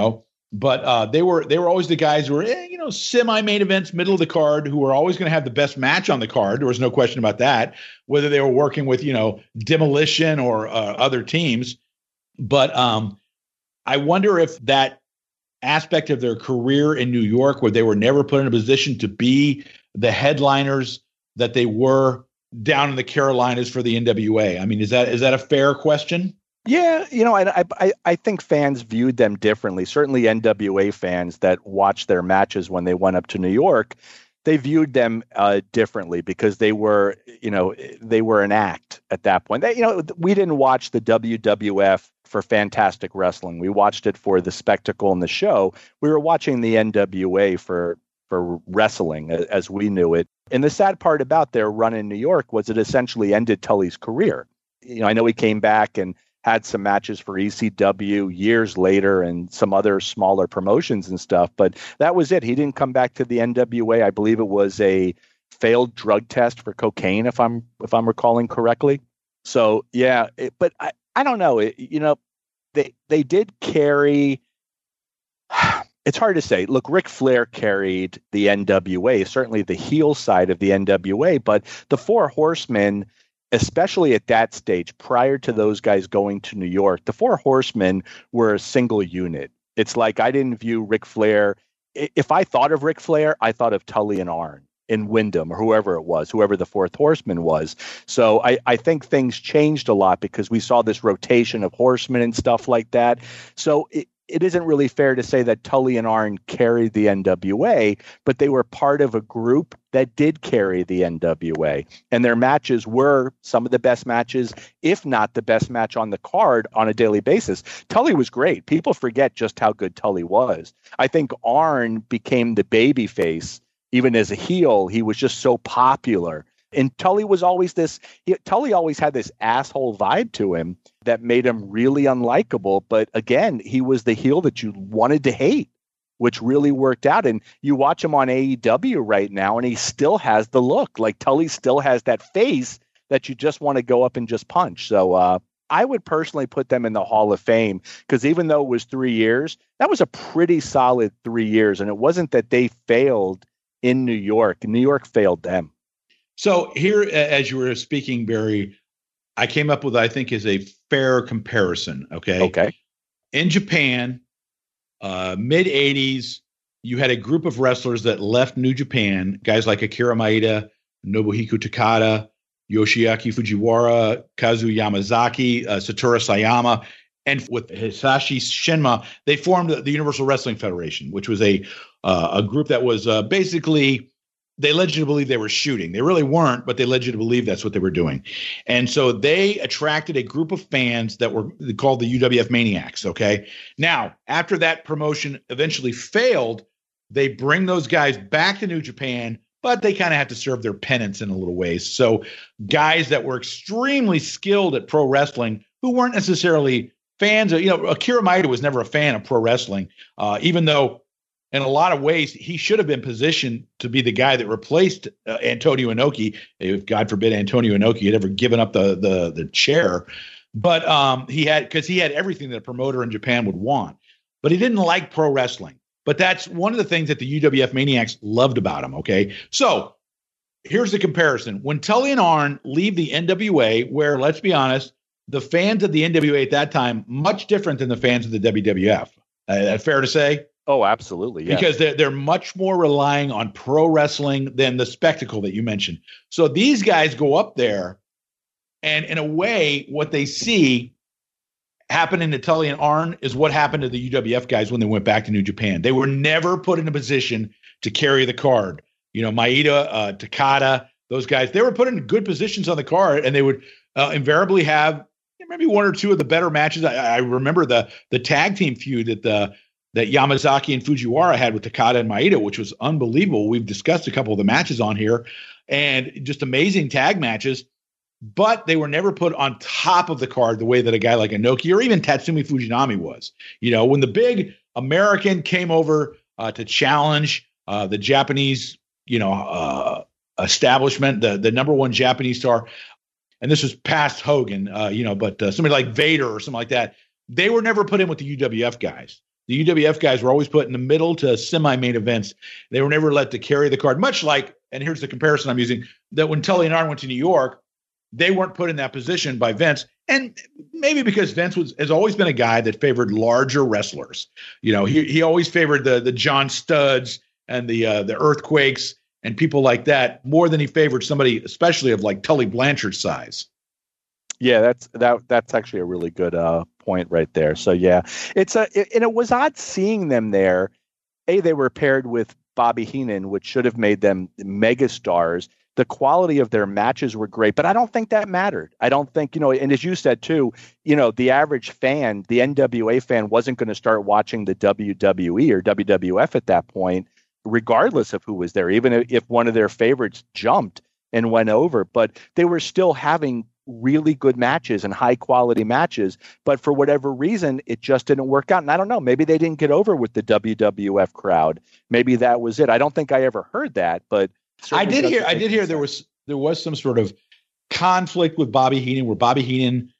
A: But they were always the guys who were, semi-main events, middle of the card, who were always going to have the best match on the card. There was no question about that, whether they were working with, Demolition or other teams. But I wonder if that aspect of their career in New York, where they were never put in a position to be the headliners that they were down in the Carolinas for the NWA. Is that a fair question?
B: Yeah, I think fans viewed them differently. Certainly NWA fans that watched their matches when they went up to New York, they viewed them differently because they were an act at that point. We didn't watch the WWF for fantastic wrestling. We watched it for the spectacle and the show. We were watching the NWA for wrestling as we knew it. And the sad part about their run in New York was it essentially ended Tully's career. I know he came back and had some matches for ECW years later and some other smaller promotions and stuff, but that was it. He didn't come back to the NWA. I believe it was a failed drug test for cocaine, if I'm recalling correctly. So yeah, but I don't know. They did carry. It's hard to say. Look, Ric Flair carried the NWA, certainly the heel side of the NWA, but the Four Horsemen, especially at that stage, prior to those guys going to New York, the Four Horsemen were a single unit. It's like I didn't view Ric Flair. If I thought of Ric Flair, I thought of Tully and Arn and Wyndham or whoever it was, whoever the Fourth Horseman was. So I think things changed a lot because we saw this rotation of horsemen and stuff like that. So it isn't really fair to say that Tully and Arn carried the NWA, but they were part of a group that did carry the NWA. And their matches were some of the best matches, if not the best match on the card on a daily basis. Tully was great. People forget just how good Tully was. I think Arn became the baby face. Even as a heel, he was just so popular. And Tully was always Tully always had this asshole vibe to him that made him really unlikable. But again, he was the heel that you wanted to hate, which really worked out. And you watch him on AEW right now, and he still has the look. Like Tully still has that face that you just want to go up and just punch. So I would personally put them in the Hall of Fame because even though it was 3 years, that was a pretty solid 3 years. And it wasn't that they failed in New York. New York failed them.
A: So here, as you were speaking, Barry, I came up with, I think, is a fair comparison. Okay. In Japan, mid 80s, you had a group of wrestlers that left New Japan, guys like Akira Maeda, Nobuhiko Takada, Yoshiaki Fujiwara, Kazu Yamazaki, Satoru Sayama, and with Hisashi Shinma, they formed the Universal Wrestling Federation, which was a a group that was basically, they led you to believe they were shooting. They really weren't, but they led you to believe that's what they were doing. And so they attracted a group of fans that were called the UWF Maniacs, okay? Now, after that promotion eventually failed, they bring those guys back to New Japan, but they kind of have to serve their penance in a little ways. So guys that were extremely skilled at pro wrestling who weren't necessarily fans of, Akira Maeda was never a fan of pro wrestling, even though in a lot of ways he should have been positioned to be the guy that replaced Antonio Inoki, if God forbid Antonio Inoki had ever given up the chair. But he had everything that a promoter in Japan would want, but he didn't like pro wrestling. But that's one of the things that the UWF Maniacs loved about him, okay? So here's the comparison. When Tully and Arn leave the NWA, where, let's be honest, the fans of the NWA at that time, much different than the fans of the WWF. Fair to say?
B: Oh, absolutely, yeah.
A: Because they're much more relying on pro wrestling than the spectacle that you mentioned. So these guys go up there, and in a way, what they see happening to Tully and Arn is what happened to the UWF guys when they went back to New Japan. They were never put in a position to carry the card. Maeda, Takada, those guys, they were put in good positions on the card, and they would invariably have maybe one or two of the better matches. I remember the tag team feud that Yamazaki and Fujiwara had with Takada and Maeda, which was unbelievable. We've discussed a couple of the matches on here, and just amazing tag matches. But they were never put on top of the card the way that a guy like Inoki or even Tatsumi Fujinami was. When the big American came over to challenge the Japanese, establishment, the number one Japanese star, and this was past Hogan, but somebody like Vader or something like that, they were never put in with the UWF guys. The UWF guys were always put in the middle to semi-main events. They were never let to carry the card, much like, and here's the comparison I'm using, that when Tully and Arn went to New York, they weren't put in that position by Vince, and maybe because Vince has always been a guy that favored larger wrestlers. He always favored the John Studds and the Earthquakes and people like that more than he favored somebody, especially of like Tully Blanchard's size.
B: Yeah, that's actually a really good point right there. So yeah, and it was odd seeing them there. They were paired with Bobby Heenan, which should have made them megastars. The quality of their matches were great, but I don't think that mattered. I don't think, and as you said too, the average fan, the NWA fan, wasn't going to start watching the WWE or WWF at that point, regardless of who was there, even if one of their favorites jumped and went over. But they were still having really good matches and high quality matches. But for whatever reason, it just didn't work out. And I don't know, maybe they didn't get over with the WWF crowd. Maybe that was it. I don't think I ever heard that, but
A: I did hear there was some sort of conflict with Bobby Heenan, where Bobby Heenan,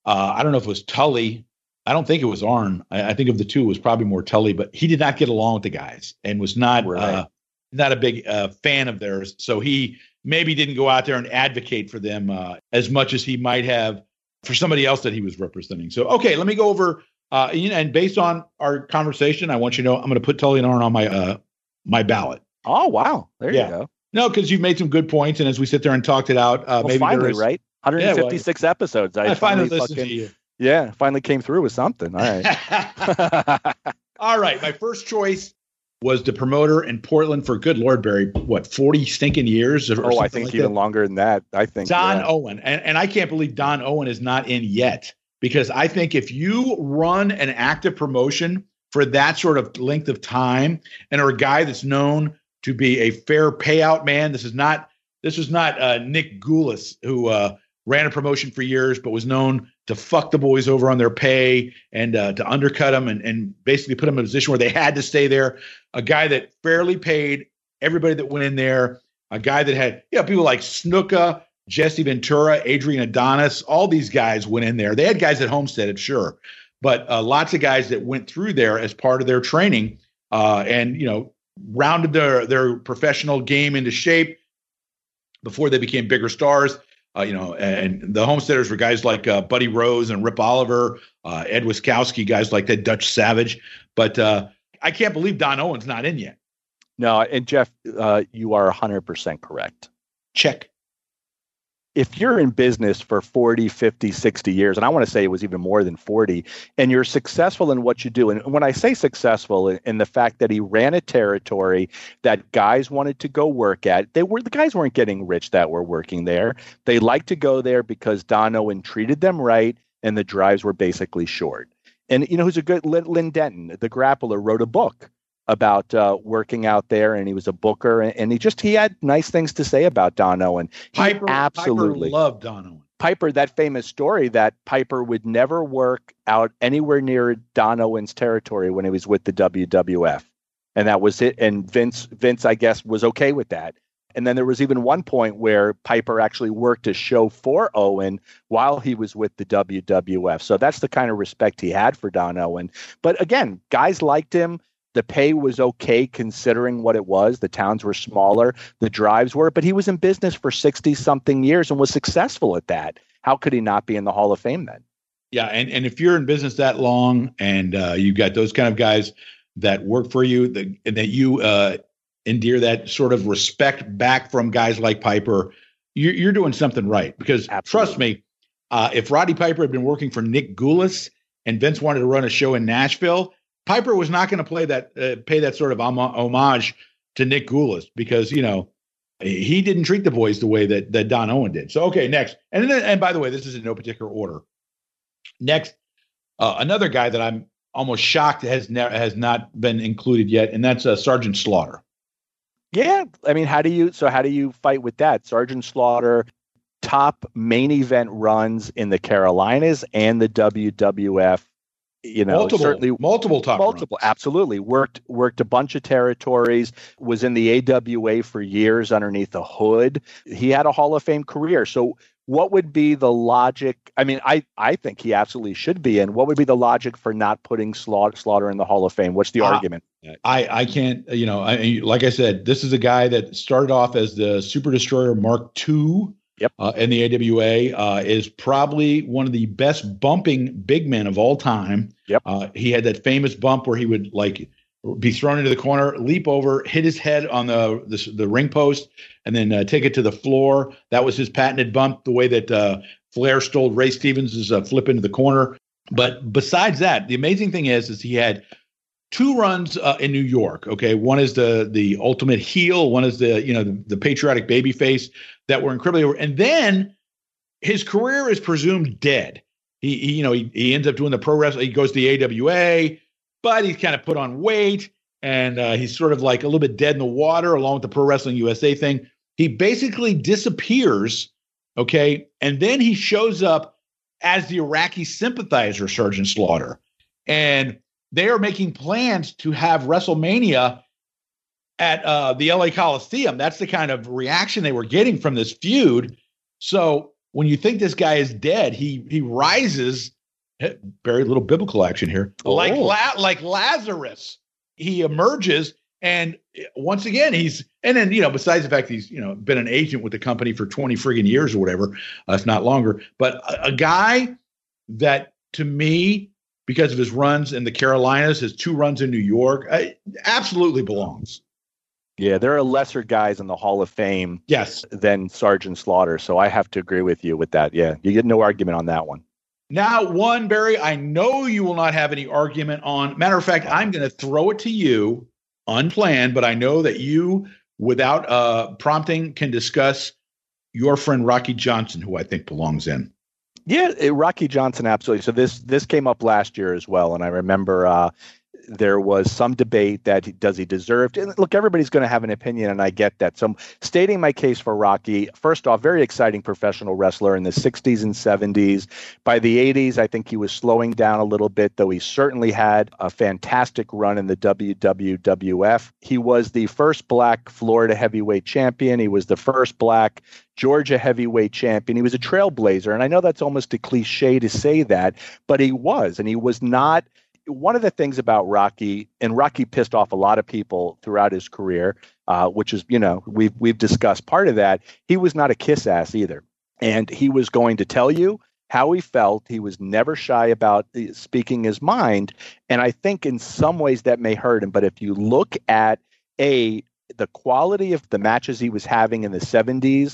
A: I don't know if it was Tully. I don't think it was Arn. I think of the two, it was probably more Tully, but he did not get along with the guys and was not not a big fan of theirs. So he maybe didn't go out there and advocate for them as much as he might have for somebody else that he was representing. So, okay, let me go over, and based on our conversation, I want you to know I'm going to put Tully and Arn on my ballot.
B: Oh, wow. There you go.
A: No, because you've made some good points, and as we sit there and talked it out, maybe
B: finally,
A: there is,
B: right? 156 episodes.
A: I finally listened to you.
B: Yeah, finally came through with something. All right.
A: All right. My first choice was the promoter in Portland for, good Lord, Barry, 40 stinking years?
B: I think like even longer than that. I think
A: Don Owen. And I can't believe Don Owen is not in yet, because I think if you run an active promotion for that sort of length of time and are a guy that's known to be a fair payout man. This was not Nick Goulas, who ran a promotion for years, but was known to fuck the boys over on their pay and to undercut them and basically put them in a position where they had to stay there. A guy that fairly paid everybody that went in there. A guy that had people like Snuka, Jesse Ventura, Adrian Adonis. All these guys went in there. They had guys at Homestead, sure, but lots of guys that went through there as part of their training and rounded their professional game into shape before they became bigger stars. And the Homesteaders were guys like Buddy Rose and Rip Oliver, Ed Wiskowski, guys like that, Dutch Savage. But I can't believe Don Owen's not in yet.
B: No, and Jeff, you are 100% correct.
A: Check.
B: if you're in business for 40, 50, 60 years, and I want to say it was even more than 40, and you're successful in what you do, and when I say successful in the fact that he ran a territory that guys wanted to go work at, the guys weren't getting rich that were working there. They liked to go there because Don Owen treated them right, and the drives were basically short. And, who's a good, Lynn Denton, the grappler, wrote a book about working out there, and he was a booker, and he had nice things to say about Don Owen.
A: Piper loved Don Owen.
B: Piper, that famous story that Piper would never work out anywhere near Don Owen's territory when he was with the WWF, and that was it. And Vince, I guess, was okay with that. And then there was even one point where Piper actually worked a show for Owen while he was with the WWF. So that's the kind of respect he had for Don Owen. But again, guys liked him. The pay was okay considering what it was. The towns were smaller, the drives were, but he was in business for 60-something years and was successful at that. How could he not be in the Hall of Fame then?
A: Yeah, and if you're in business that long and you've got those kind of guys that work for you, that you endear that sort of respect back from guys like Piper, you're doing something right. Because Trust me, if Roddy Piper had been working for Nick Goulas and Vince wanted to run a show in Nashville, Piper was not going to pay that sort of homage to Nick Goulas because, he didn't treat the boys the way that Don Owen did. So, okay, next. And by the way, this is in no particular order. Next, another guy that I'm almost shocked has not been included yet, and that's Sergeant Slaughter.
B: Yeah. I mean, how do you fight with that? Sergeant Slaughter, top main event runs in the Carolinas and the WWF. Multiple, absolutely. Worked a bunch of territories, was in the AWA for years underneath the hood. He had a Hall of Fame career. So what would be the logic? I mean, I think he absolutely should be in. What would be the logic for not putting Slaughter in the Hall of Fame? What's the argument?
A: I can't, like I said, this is a guy that started off as the Super Destroyer Mark II.
B: Yep.
A: In the AWA, is probably one of the best bumping big men of all time.
B: Yep.
A: He had that famous bump where he would be thrown into the corner, leap over, hit his head on the ring post, and then take it to the floor. That was his patented bump, the way that Flair stole Ray Stevens' flip into the corner. But besides that, the amazing thing is he had two runs in New York. Okay, one is the ultimate heel, one is the patriotic babyface that were incredibly. And then his career is presumed dead. He ends up doing the pro wrestling. He goes to the AWA, but he's kind of put on weight, and he's sort of like a little bit dead in the water, along with the Pro Wrestling USA thing. He basically disappears. Okay, and then he shows up as the Iraqi sympathizer, Sergeant Slaughter, and they are making plans to have WrestleMania at the LA Coliseum. That's the kind of reaction they were getting from this feud. So when you think this guy is dead, he rises. Very little biblical action here. Like Lazarus, he emerges, and once again besides the fact he's been an agent with the company for 20 friggin' years or whatever, if not longer. But a guy that, to me, because of his runs in the Carolinas, his two runs in New York, absolutely belongs.
B: Yeah, there are lesser guys in the Hall of Fame than Sergeant Slaughter, so I have to agree with you with that. Yeah, you get no argument on that one.
A: Now, one, Barry, I know you will not have any argument on. Matter of fact, I'm going to throw it to you unplanned, but I know that you, without prompting, can discuss your friend Rocky Johnson, who I think belongs in.
B: Yeah, Rocky Johnson, absolutely. So this came up last year as well, and I remember there was some debate that does he deserve to, and look, everybody's going to have an opinion, and I get that. So I'm stating my case for Rocky. First off, very exciting professional wrestler in the 60s and 70s. By the 80s, I think he was slowing down a little bit, though he certainly had a fantastic run in the WWF. He was the first black Florida heavyweight champion. He was the first black Georgia heavyweight champion. He was a trailblazer, and I know that's almost a cliche to say that, but he was, and he was not. One of the things about Rocky, and Rocky pissed off a lot of people throughout his career, which is, we've discussed part of that. He was not a kiss ass either. And he was going to tell you how he felt. He was never shy about speaking his mind. And I think in some ways that may hurt him. But if you look at the quality of the matches he was having in the 70s,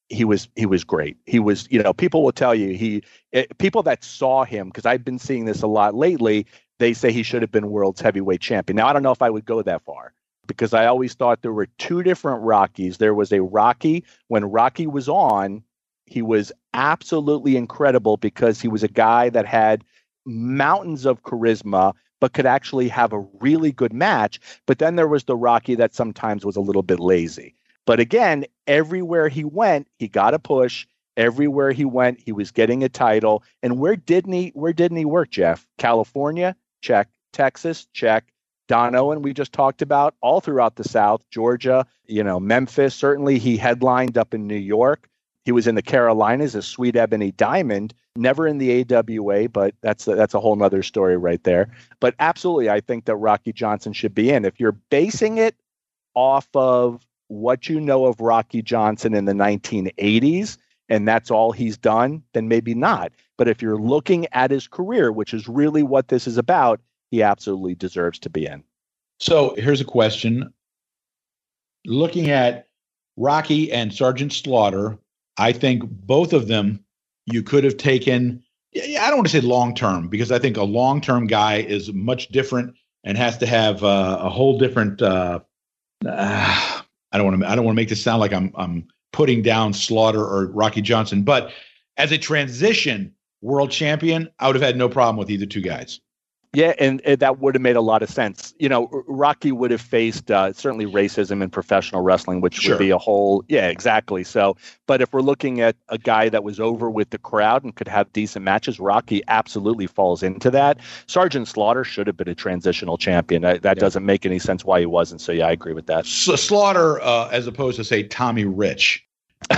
B: he was great. He was, people will tell you people that saw him, because I've been seeing this a lot lately, they say he should have been world's heavyweight champion. Now, I don't know if I would go that far, because I always thought there were two different Rockies. There was a Rocky when Rocky was on, he was absolutely incredible because he was a guy that had mountains of charisma, but could actually have a really good match. But then there was the Rocky that sometimes was a little bit lazy. But again, everywhere he went, he got a push. Everywhere he went, he was getting a title. And where didn't he work, Jeff? California, check. Texas, check. Don Owen, we just talked about, all throughout the South, Georgia, Memphis. Certainly he headlined up in New York. He was in the Carolinas as Sweet Ebony Diamond, never in the AWA, but that's a whole nother story right there. But absolutely, I think that Rocky Johnson should be in. If you're basing it off of what you know of Rocky Johnson in the 1980s, and that's all he's done, then maybe not. But if you're looking at his career, which is really what this is about, he absolutely deserves to be in.
A: So here's a question. Looking at Rocky and Sergeant Slaughter, I think both of them you could have taken, I don't want to say long-term, because I think a long-term guy is much different and has to have a whole different, I don't want to make this sound like I'm putting down Slaughter or Rocky Johnson, but as a transition world champion, I would have had no problem with either two guys.
B: Yeah, and that would have made a lot of sense. Rocky would have faced certainly racism in professional wrestling, which would be a whole, yeah, exactly. So, but if we're looking at a guy that was over with the crowd and could have decent matches, Rocky absolutely falls into that. Sergeant Slaughter should have been a transitional champion. That doesn't make any sense why he wasn't. So, yeah, I agree with that.
A: So Slaughter, as opposed to, say, Tommy Rich.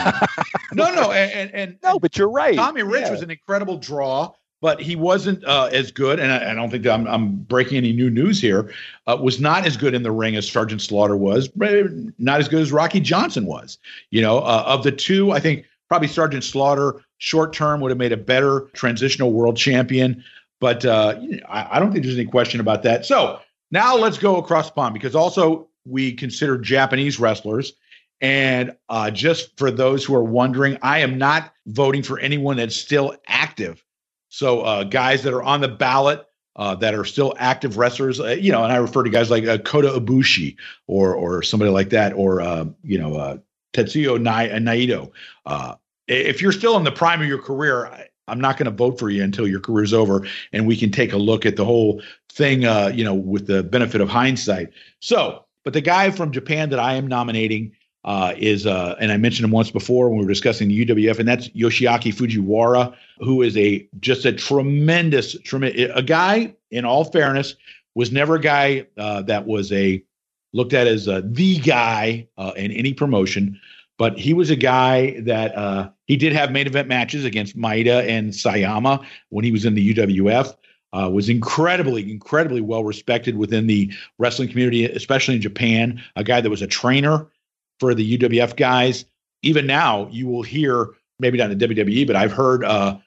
A: No,
B: but you're right.
A: Tommy Rich was an incredible draw. But he wasn't as good, and I don't think that I'm breaking any new news here, was not as good in the ring as Sergeant Slaughter was, not as good as Rocky Johnson was. Of the two, I think probably Sergeant Slaughter short-term would have made a better transitional world champion, but I don't think there's any question about that. So now let's go across the pond, because also we consider Japanese wrestlers. And just for those who are wondering, I am not voting for anyone that's still active. So guys that are on the ballot that are still active wrestlers, and I refer to guys like Kota Ibushi or somebody like that, or Tetsuya Naito. If you're still in the prime of your career, I'm not going to vote for you until your career's over, and we can take a look at the whole thing, with the benefit of hindsight. So, but the guy from Japan that I am nominating is, and I mentioned him once before when we were discussing the UWF, and that's Yoshiaki Fujiwara, who is just a tremendous a guy, in all fairness, was never a guy that was looked at as the guy in any promotion, but he was a guy that he did have main event matches against Maeda and Sayama when he was in the UWF. Was incredibly well respected within the wrestling community, especially in Japan. A guy that was a trainer for the UWF guys. Even now, you will hear, maybe not in the WWE, but I've heard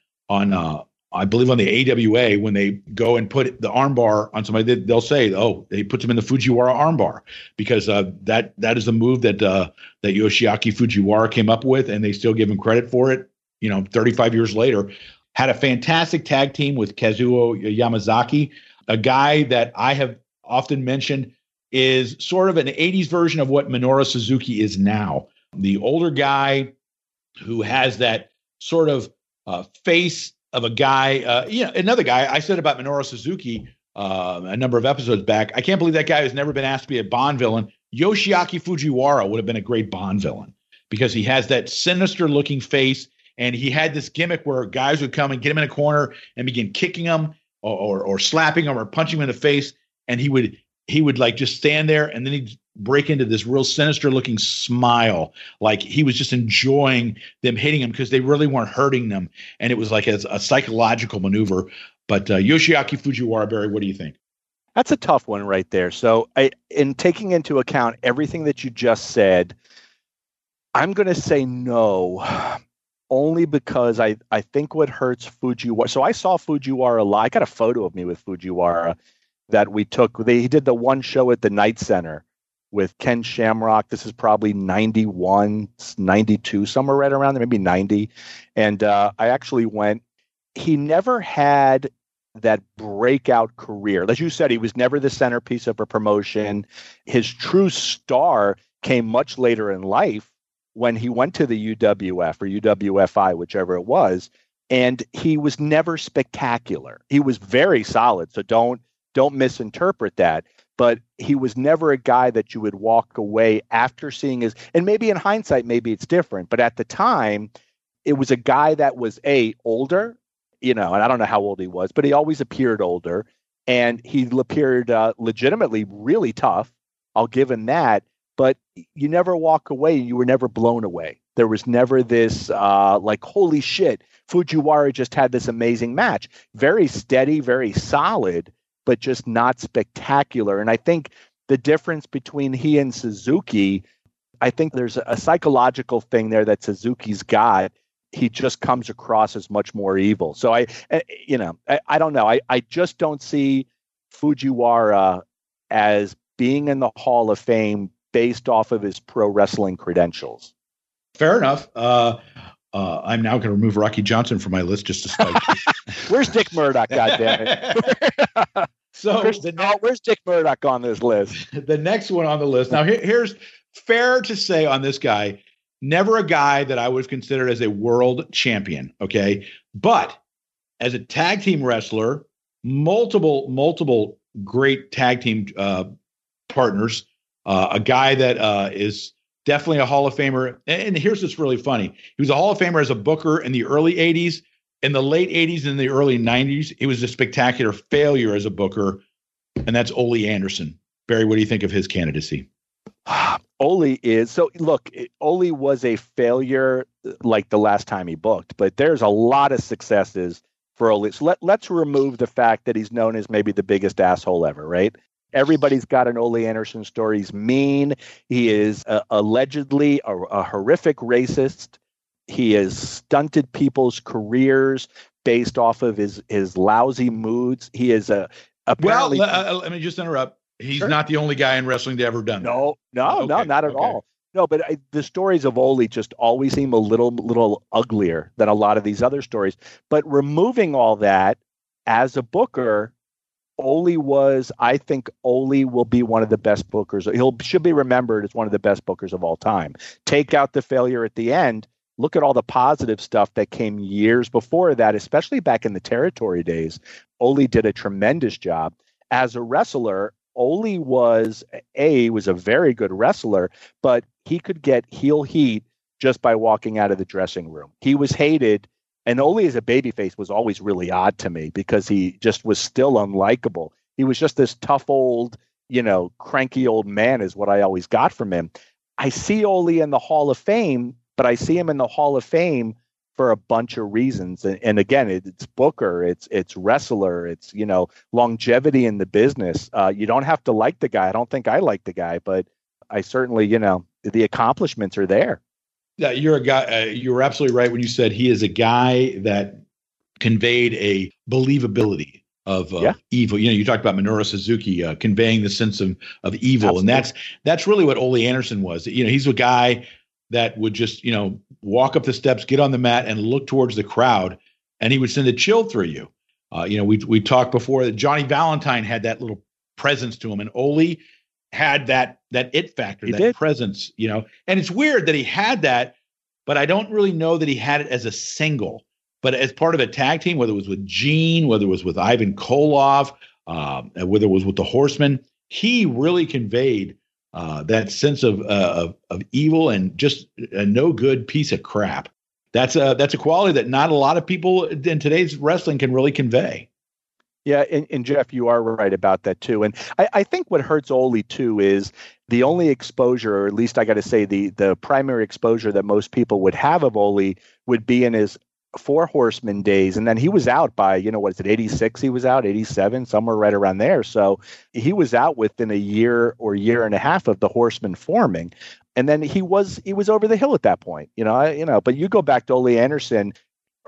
A: I believe on the AWA, when they go and put the armbar on somebody, they'll say, "Oh, they put them in the Fujiwara armbar," because that is a move that Yoshiaki Fujiwara came up with, and they still give him credit for it. 35 years later, had a fantastic tag team with Kazuo Yamazaki, a guy that I have often mentioned is sort of an 80s version of what Minoru Suzuki is now. The older guy who has that sort of face of a guy, another guy I said about Minoru Suzuki a number of episodes back. I can't believe that guy has never been asked to be a Bond villain. Yoshiaki Fujiwara would have been a great Bond villain because he has that sinister looking face. And he had this gimmick where guys would come and get him in a corner and begin kicking him or slapping him or punching him in the face. And he would like just stand there, and then he'd break into this real sinister looking smile. Like he was just enjoying them hitting him because they really weren't hurting them. And it was like a psychological maneuver. But Yoshiaki Fujiwara, Barry, what do you think?
B: That's a tough one right there. So in taking into account everything that you just said, I'm going to say no. Only because I think what hurts Fujiwara. So I saw Fujiwara live. I got a photo of me with Fujiwara that we took. He did the one show at the Night Center with Ken Shamrock. This is probably 91, 92, somewhere right around there, maybe 90. And I actually went. He never had that breakout career. As you said, he was never the centerpiece of a promotion. His true star came much later in life when he went to the UWF or UWFI, whichever it was. And he was never spectacular. He was very solid. So don't misinterpret that. But he was never a guy that you would walk away after seeing his, and maybe in hindsight, maybe it's different. But at the time, it was a guy that was older, and I don't know how old he was, but he always appeared older. And he appeared legitimately really tough. I'll give him that. But you never walk away. You were never blown away. There was never this holy shit, Fujiwara just had this amazing match. Very steady, very solid, but just not spectacular. And I think the difference between he and Suzuki, I think there's a psychological thing there that Suzuki's got. He just comes across as much more evil. So I don't know. I just don't see Fujiwara as being in the Hall of Fame based off of his pro wrestling credentials.
A: Fair enough. I'm now going to remove Rocky Johnson from my list just to spite you.
B: Where's Dick Murdoch, goddammit?
A: So
B: where's Dick Murdoch on this list?
A: The next one on the list. Now, here's fair to say on this guy, never a guy that I would have considered as a world champion, okay? But as a tag team wrestler, multiple great tag team partners, a guy that is definitely a Hall of Famer. And here's what's really funny. He was a Hall of Famer as a booker in the early 80s. In the late 80s and the early 90s, he was a spectacular failure as a booker, and that's Ole Anderson. Barry, what do you think of his candidacy?
B: Ole was a failure like the last time he booked, but there's a lot of successes for Ole. So let's remove the fact that he's known as maybe the biggest asshole ever, right? Everybody's got an Ole Anderson story. He's mean. He is allegedly a horrific racist. He has stunted people's careers based off of his lousy moods. He is apparently.
A: Well, let me just interrupt. He's sure. Not the only guy in wrestling to ever done that.
B: No, not at all. No, but the stories of Ole just always seem a little uglier than a lot of these other stories. But removing all that, as a booker, I think Ole will be one of the best bookers. Should be remembered as one of the best bookers of all time. Take out the failure at the end. Look at all the positive stuff that came years before that, especially back in the territory days. Ole did a tremendous job. As a wrestler, Ole was a very good wrestler, but he could get heel heat just by walking out of the dressing room. He was hated, and Ole as a babyface was always really odd to me because he just was still unlikable. He was just this tough old, cranky old man is what I always got from him. I see Ole in the Hall of Fame, but I see him in the Hall of Fame for a bunch of reasons. And again, it's booker, it's wrestler, it's, longevity in the business. You don't have to like the guy. I don't think I like the guy, but I certainly, the accomplishments are there.
A: Yeah, you're a guy. You were absolutely right when you said he is a guy that conveyed a believability of evil. You talked about Minoru Suzuki conveying the sense of evil. Absolutely. And that's really what Ole Anderson was. He's a guy that would just, walk up the steps, get on the mat, and look towards the crowd, and he would send a chill through you. We talked before that Johnny Valentine had that little presence to him, and Ole had that it factor, presence, and it's weird that he had that, but I don't really know that he had it as a single, but as part of a tag team, whether it was with Gene, whether it was with Ivan Koloff, whether it was with the Horsemen, he really conveyed that sense of evil and just a no good piece of crap. That's a quality that not a lot of people in today's wrestling can really convey.
B: Yeah, and Jeff, you are right about that too. And I think what hurts Ole too is the only exposure, or at least I got to say the primary exposure that most people would have of Ole would be in his Four Horsemen days. And then he was out by, 86 he was out, 87, somewhere right around there. So he was out within a year or year and a half of the Horsemen forming. And then he was over the hill at that point, but you go back to Ole Anderson,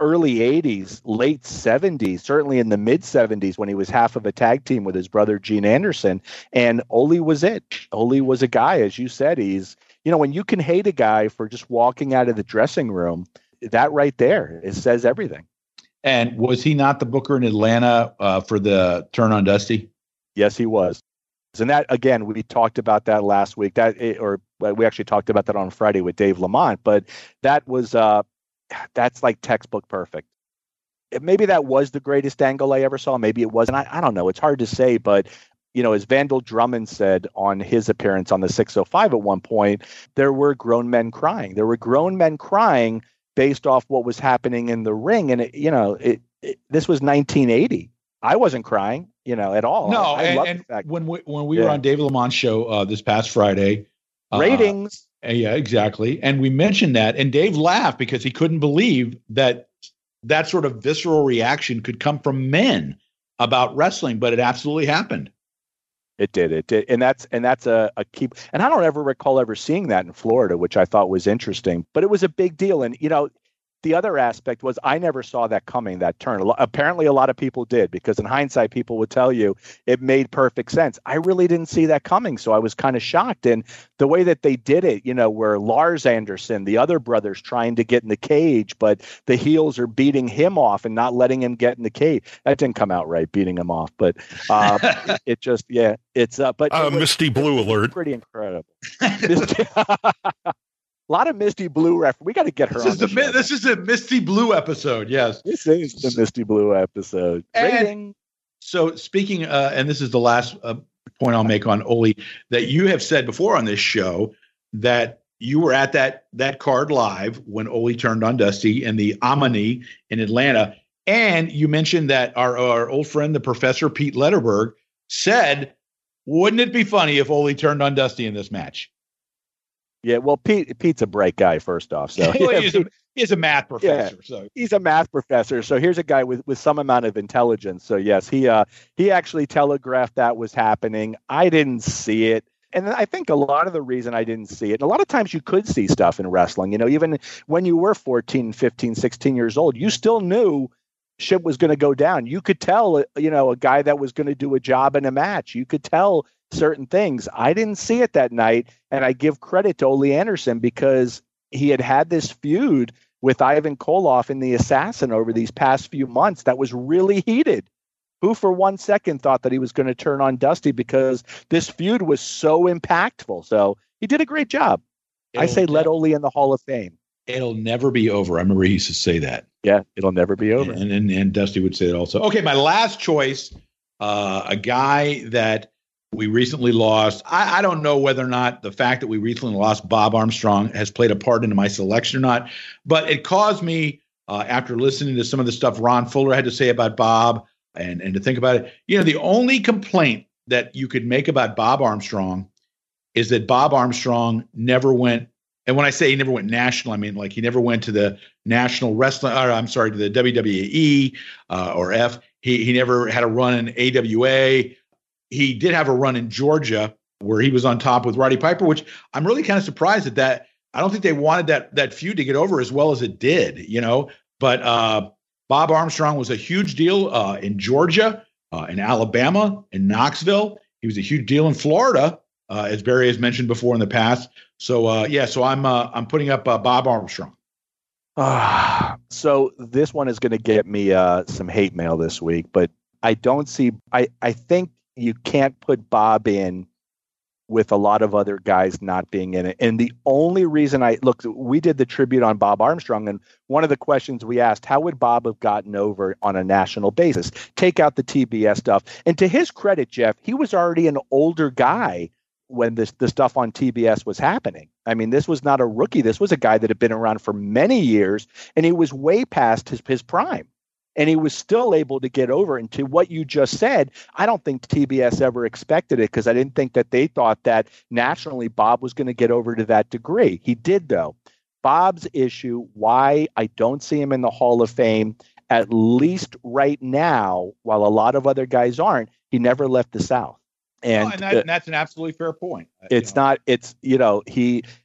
B: early 80s, late 70s, certainly in the mid 70s when he was half of a tag team with his brother Gene Anderson. And Ole was it. Ole was a guy, as you said, he's, when you can hate a guy for just walking out of the dressing room, that right there, it says everything.
A: And was he not the booker in Atlanta for the Turn on Dusty?
B: Yes, he was. And that, again, we talked about that last week. We actually talked about that on Friday with Dave Lamont. But that was that's like textbook perfect. Maybe that was the greatest angle I ever saw. Maybe it wasn't. I don't know. It's hard to say. But as Vandal Drummond said on his appearance on the 605 at one point, there were grown men crying. There were grown men crying based off what was happening in the ring. And this was 1980. I wasn't crying, at all.
A: No,
B: I love
A: and
B: the fact.
A: when we were on David Lamont's show this past Friday,
B: ratings.
A: Yeah, exactly. And we mentioned that, and Dave laughed because he couldn't believe that sort of visceral reaction could come from men about wrestling, but it absolutely happened.
B: It did. And that's a key. And I don't ever recall ever seeing that in Florida, which I thought was interesting, but it was a big deal. And, the other aspect was I never saw that coming, that turn. Apparently, a lot of people did, because in hindsight, people would tell you it made perfect sense. I really didn't see that coming, so I was kind of shocked. And the way that they did it, where Lars Anderson, the other brother's trying to get in the cage, but the heels are beating him off and not letting him get in the cage. That didn't come out right, beating him off. But it just, it's but
C: Misty Blue alert.
B: Pretty incredible. A lot of Misty Blue reference. We got to get her on the show.
A: This is a Misty Blue episode. Yes.
B: This is the Misty Blue episode. Rating.
A: So speaking, and this is the last point I'll make on Ole, that you have said before on this show that you were at that card live when Ole turned on Dusty in the Omni in Atlanta. And you mentioned that our old friend, the Professor Pete Letterberg, said, wouldn't it be funny if Ole turned on Dusty in this match?
B: Yeah, well, Pete's a bright guy, first off. So
A: he's a math professor. Yeah, so
B: he's a math professor. So here's a guy with some amount of intelligence. So yes, he actually telegraphed that was happening. I didn't see it. And I think a lot of the reason I didn't see it, and a lot of times you could see stuff in wrestling, even when you were 14, 15, 16 years old, you still knew shit was going to go down. You could tell, a guy that was going to do a job in a match. You could tell certain things. I didn't see it that night, and I give credit to Ole Anderson because he had this feud with Ivan Koloff in The Assassin over these past few months that was really heated. Who for 1 second thought that he was going to turn on Dusty because this feud was so impactful. So he did a great job. I say let Ole in the Hall of Fame.
A: It'll never be over. I remember he used to say that.
B: Yeah, it'll never be over.
A: And Dusty would say that also. Okay, my last choice, a guy that we recently lost. I don't know whether or not the fact that we recently lost Bob Armstrong has played a part into my selection or not, but it caused me, after listening to some of the stuff Ron Fuller had to say about Bob and to think about it, the only complaint that you could make about Bob Armstrong is that Bob Armstrong never went, and when I say he never went national, I mean like he never went to the National Wrestling, to the WWE or F. He never had a run in AWA. He did have a run in Georgia where he was on top with Roddy Piper, which I'm really kind of surprised at that. I don't think they wanted that feud to get over as well as it did, But Bob Armstrong was a huge deal in Georgia, in Alabama, in Knoxville. He was a huge deal in Florida, as Barry has mentioned before in the past. So so I'm putting up Bob Armstrong.
B: So this one is going to get me some hate mail this week, but I don't see. I think you can't put Bob in with a lot of other guys not being in it. And the only reason we did the tribute on Bob Armstrong, and one of the questions we asked, how would Bob have gotten over on a national basis? Take out the TBS stuff. And to his credit, Jeff, he was already an older guy when the stuff on TBS was happening. I mean, this was not a rookie. This was a guy that had been around for many years, and he was way past his prime. And he was still able to get over. And to what you just said, I don't think TBS ever expected it, because I didn't think that they thought that nationally Bob was going to get over to that degree. He did, though. Bob's issue, why I don't see him in the Hall of Fame, at least right now, while a lot of other guys aren't, he never left the South. And
A: that's an absolutely fair point.
B: It's not, it's, he,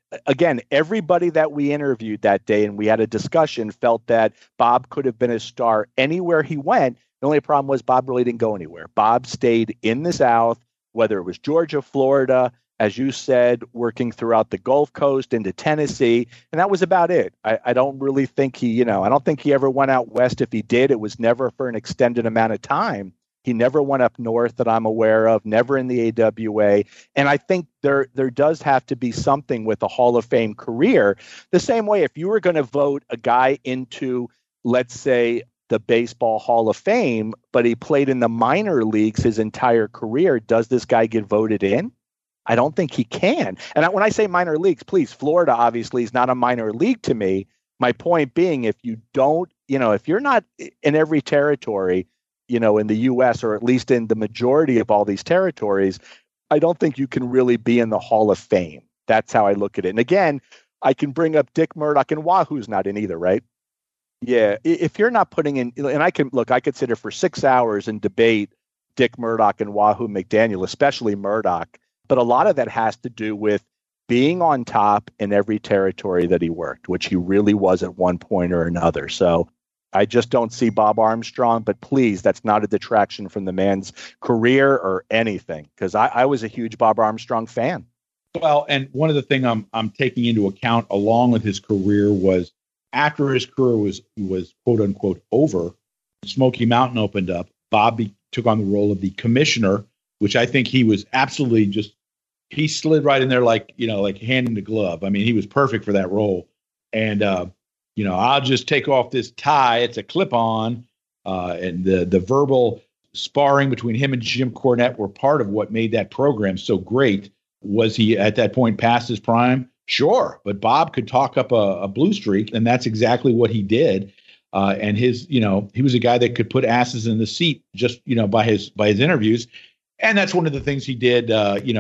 B: again, everybody that we interviewed that day and we had a discussion felt that Bob could have been a star anywhere he went. The only problem was Bob really didn't go anywhere. Bob stayed in the South, whether it was Georgia, Florida, as you said, working throughout the Gulf Coast into Tennessee, and that was about it. I don't really think I don't think he ever went out west. If he did, it was never for an extended amount of time. He never went up north that I'm aware of, never in the AWA. And I think there does have to be something with a Hall of Fame career. The same way if you were going to vote a guy into, let's say, the Baseball Hall of Fame, but he played in the minor leagues his entire career, does this guy get voted in? I don't think he can. And when I say minor leagues, please, Florida obviously is not a minor league to me. My point being, if you don't, if you're not in every territory, in the U.S. or at least in the majority of all these territories, I don't think you can really be in the Hall of Fame. That's how I look at it. And again, I can bring up Dick Murdoch, and Wahoo's not in either, right? Yeah, if you're not putting in, and I could sit here for 6 hours and debate Dick Murdoch and Wahoo McDaniel, especially Murdoch. But a lot of that has to do with being on top in every territory that he worked, which he really was at one point or another. So I just don't see Bob Armstrong. But please, that's not a detraction from the man's career or anything, because I was a huge Bob Armstrong fan.
A: Well, and one of the things I'm taking into account along with his career was after his career was quote unquote over, Smoky Mountain opened up. Bob took on the role of the commissioner, which I think he was absolutely he slid right in there like hand in the glove. I mean, he was perfect for that role. And, I'll just take off this tie. It's a clip-on. And the verbal sparring between him and Jim Cornette were part of what made that program so great. Was he at that point past his prime? Sure. But Bob could talk up a blue streak, and that's exactly what he did. And he was a guy that could put asses in the seat just, by his interviews. And that's one of the things he did,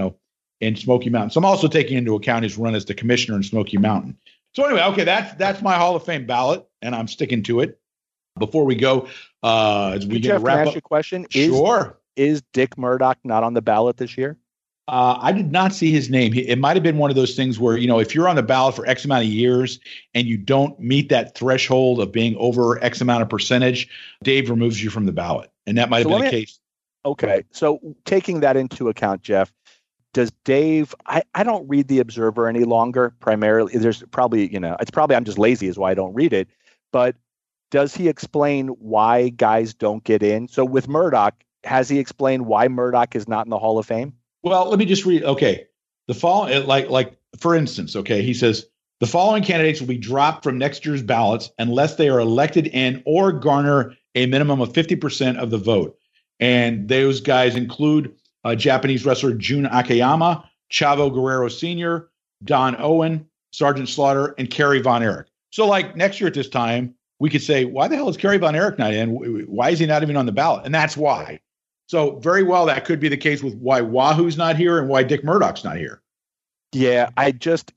A: in Smoky Mountain. So I'm also taking into account his run as the commissioner in Smoky Mountain. So anyway, okay, that's my Hall of Fame ballot, and I'm sticking to it. Before we go, as we
B: Jeff,
A: wrap
B: can I ask
A: up,
B: you a question?
A: Sure.
B: Is Dick Murdoch not on the ballot this year?
A: I did not see his name. It might have been one of those things where, if you're on the ballot for X amount of years and you don't meet that threshold of being over X amount of percentage, Dave removes you from the ballot. And that might have been the case.
B: Okay. So taking that into account, Jeff, does Dave, I don't read the Observer any longer, primarily. There's probably, it's probably I'm just lazy is why I don't read it. But does he explain why guys don't get in? So with Murdoch, has he explained why Murdoch is not in the Hall of Fame?
A: Well, let me just read. Okay. The following, like for instance, okay, he says, the following candidates will be dropped from next year's ballots unless they are elected in or garner a minimum of 50% of the vote. And those guys include Japanese wrestler Jun Akiyama, Chavo Guerrero Sr., Don Owen, Sergeant Slaughter, and Kerry Von Erich. So like next year at this time, we could say, why the hell is Kerry Von Erich not in? Why is he not even on the ballot? And that's why. So very well, that could be the case with why Wahoo's not here and why Dick Murdoch's not here.
B: Yeah, I just,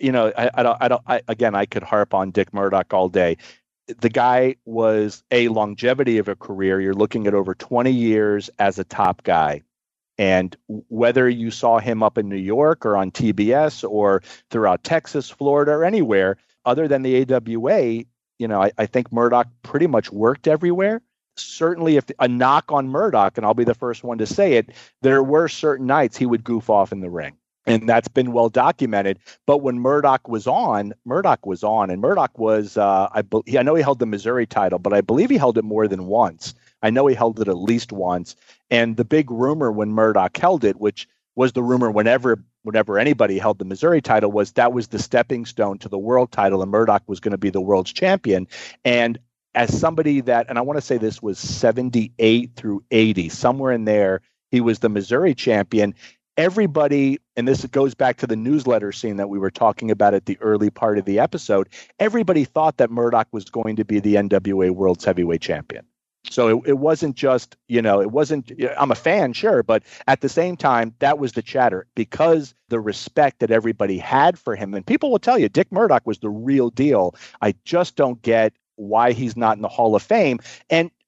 B: I could harp on Dick Murdoch all day. The guy was a longevity of a career. You're looking at over 20 years as a top guy. And whether you saw him up in New York or on TBS or throughout Texas, Florida, or anywhere other than the AWA, I think Murdoch pretty much worked everywhere. Certainly, if a knock on Murdoch, and I'll be the first one to say it, there were certain nights he would goof off in the ring. And that's been well documented. But when Murdoch was on, and Murdoch was, I know he held the Missouri title, but I believe he held it more than once. I know he held it at least once. And the big rumor when Murdoch held it, which was the rumor whenever anybody held the Missouri title, was that was the stepping stone to the world title, and Murdoch was going to be the world's champion. And as somebody that, and I want to say this was 78 through 80, somewhere in there, he was the Missouri champion. Everybody, and this goes back to the newsletter scene that we were talking about at the early part of the episode, everybody thought that Murdoch was going to be the NWA World's Heavyweight Champion. So it wasn't just, I'm a fan, sure, but at the same time, that was the chatter because the respect that everybody had for him. And people will tell you, Dick Murdoch was the real deal. I just don't get why he's not in the Hall of Fame. And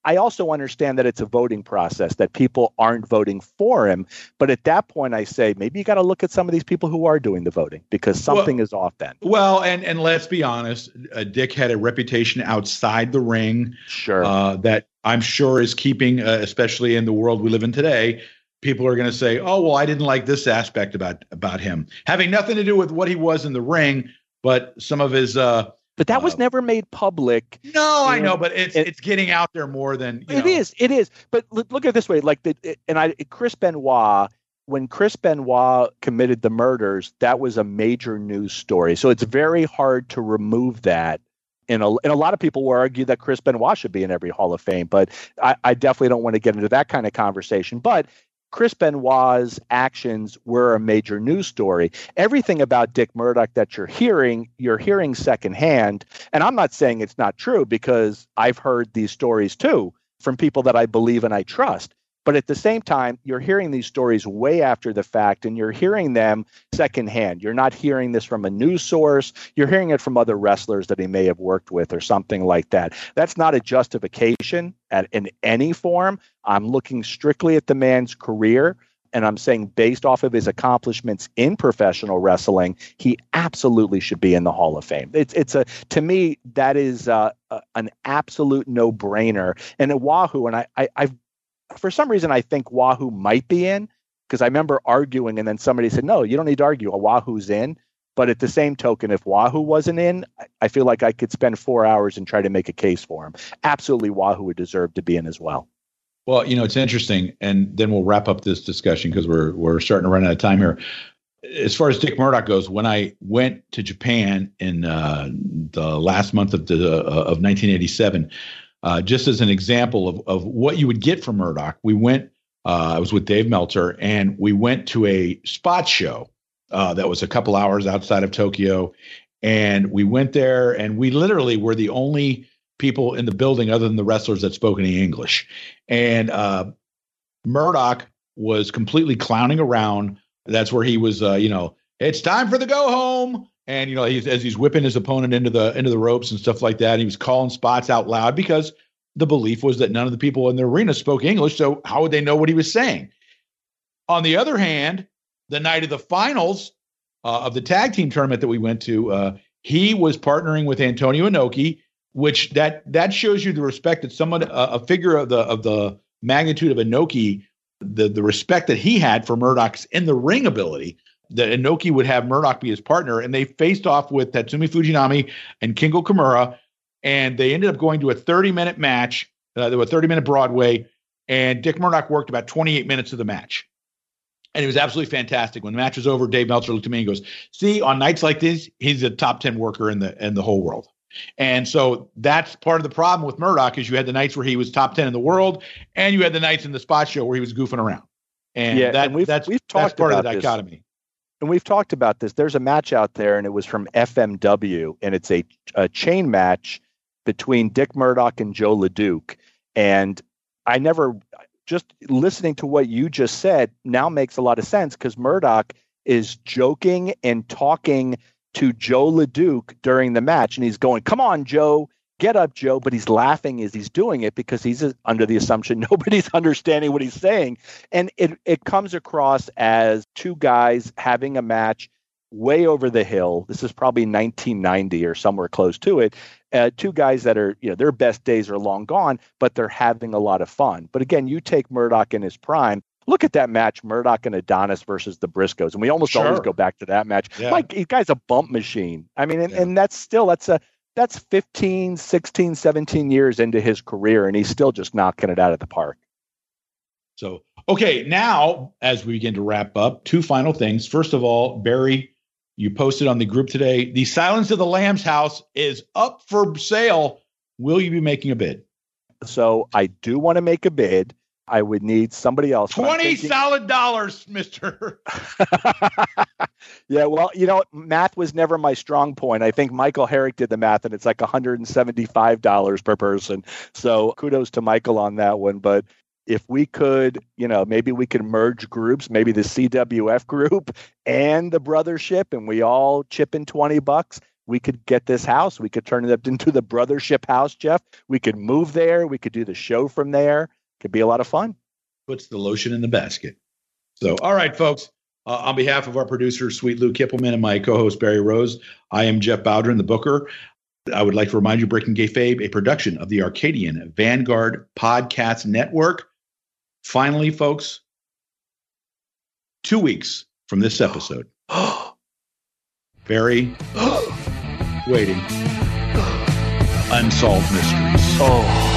B: I also understand that it's a voting process, that people aren't voting for him. But at that point, I say, maybe you got to look at some of these people who are doing the voting, because something is off then.
A: Well, and let's be honest, Dick had a reputation outside the ring.
B: Sure.
A: That I'm sure is keeping, especially in the world we live in today, people are going to say, oh, well, I didn't like this aspect about him. Having nothing to do with what he was in the ring, but some of his
B: but that was never made public.
A: No, I know, but it's getting out there more than
B: it is. It is. But look at it this way: like Chris Benoit, when Chris Benoit committed the murders, that was a major news story. So it's very hard to remove that. And a lot of people will argue that Chris Benoit should be in every Hall of Fame, but I definitely don't want to get into that kind of conversation. But Chris Benoit's actions were a major news story. Everything about Dick Murdoch that you're hearing secondhand. And I'm not saying it's not true, because I've heard these stories too from people that I believe and I trust. But at the same time, you're hearing these stories way after the fact, and you're hearing them secondhand. You're not hearing this from a news source. You're hearing it from other wrestlers that he may have worked with or something like that. That's not a justification in any form. I'm looking strictly at the man's career, and I'm saying based off of his accomplishments in professional wrestling, he absolutely should be in the Hall of Fame. To me, that is an absolute no-brainer. And at Wahoo, and I've for some reason, I think Wahoo might be in, because I remember arguing, and then somebody said, no, you don't need to argue. Wahoo's in. But at the same token, if Wahoo wasn't in, I feel like I could spend 4 hours and try to make a case for him. Absolutely, Wahoo would deserve to be in as well.
A: Well, it's interesting, and then we'll wrap up this discussion because we're starting to run out of time here. As far as Dick Murdoch goes, when I went to Japan in the last month of 1987, just as an example of what you would get from Murdoch, we went. I was with Dave Meltzer, and we went to a spot show that was a couple hours outside of Tokyo, and we went there, and we literally were the only people in the building other than the wrestlers that spoke any English. And Murdoch was completely clowning around. That's where he was. It's time for the go home. And, as he's whipping his opponent into the ropes and stuff like that, he was calling spots out loud because the belief was that none of the people in the arena spoke English. So how would they know what he was saying? On the other hand, the night of the finals of the tag team tournament that we went to, he was partnering with Antonio Inoki, which that shows you the respect that someone, a figure of the magnitude of Inoki, the respect that he had for Murdoch's in the ring ability, that Inoki would have Murdoch be his partner. And they faced off with Tatsumi Fujinami and Kingo Kimura, and they ended up going to a 30-minute match. There was a 30-minute Broadway, and Dick Murdoch worked about 28 minutes of the match. And it was absolutely fantastic. When the match was over, Dave Meltzer looked at me and goes, see, on nights like this, he's a top 10 worker in the whole world. And so that's part of the problem with Murdoch, is you had the nights where he was top 10 in the world, and you had the nights in the spot show where he was goofing around. And that's part of the dichotomy.
B: And we've talked about this. There's a match out there, and it was from FMW, and it's a chain match between Dick Murdoch and Joe LeDuc. And just listening to what you just said now makes a lot of sense, because Murdoch is joking and talking to Joe LeDuc during the match, and he's going, come on, Joe, get up, Joe. But he's laughing as he's doing it because he's under the assumption nobody's understanding what he's saying. And it comes across as two guys having a match way over the hill. This is probably 1990 or somewhere close to it. Two guys that are, their best days are long gone, but they're having a lot of fun. But again, you take Murdoch in his prime. Look at that match, Murdoch and Adonis versus the Briscoes. And we almost always go back to that match. Yeah. Mike, the guy's a bump machine. I mean, and that's 15, 16, 17 years into his career, and he's still just knocking it out of the park.
A: So, okay, now as we begin to wrap up, two final things. First of all, Barry, you posted on the group today, the Silence of the Lambs house is up for sale. Will you be making a bid?
B: So I do want to make a bid. I would need somebody else.
A: $20 solid dollars, mister.
B: Yeah, well, math was never my strong point. I think Michael Herrick did the math, and it's like $175 per person. So kudos to Michael on that one. But if we could, maybe we could merge groups, maybe the CWF group and the Brothership, and we all chip in $20. we could get this house. We could turn it up into the Brothership house, Jeff. We could move there. We could do the show from there. Could be a lot of fun.
A: Puts the lotion in the basket. So, all right, folks. On behalf of our producer, Sweet Lou Kippelman, and my co-host, Barry Rose, I am Jeff Bowdren, the Booker. I would like to remind you, Breaking Kayfabe, a production of the Arcadian Vanguard Podcast Network. Finally, folks, 2 weeks from this episode, Barry, waiting, Unsolved Mysteries.
B: Oh.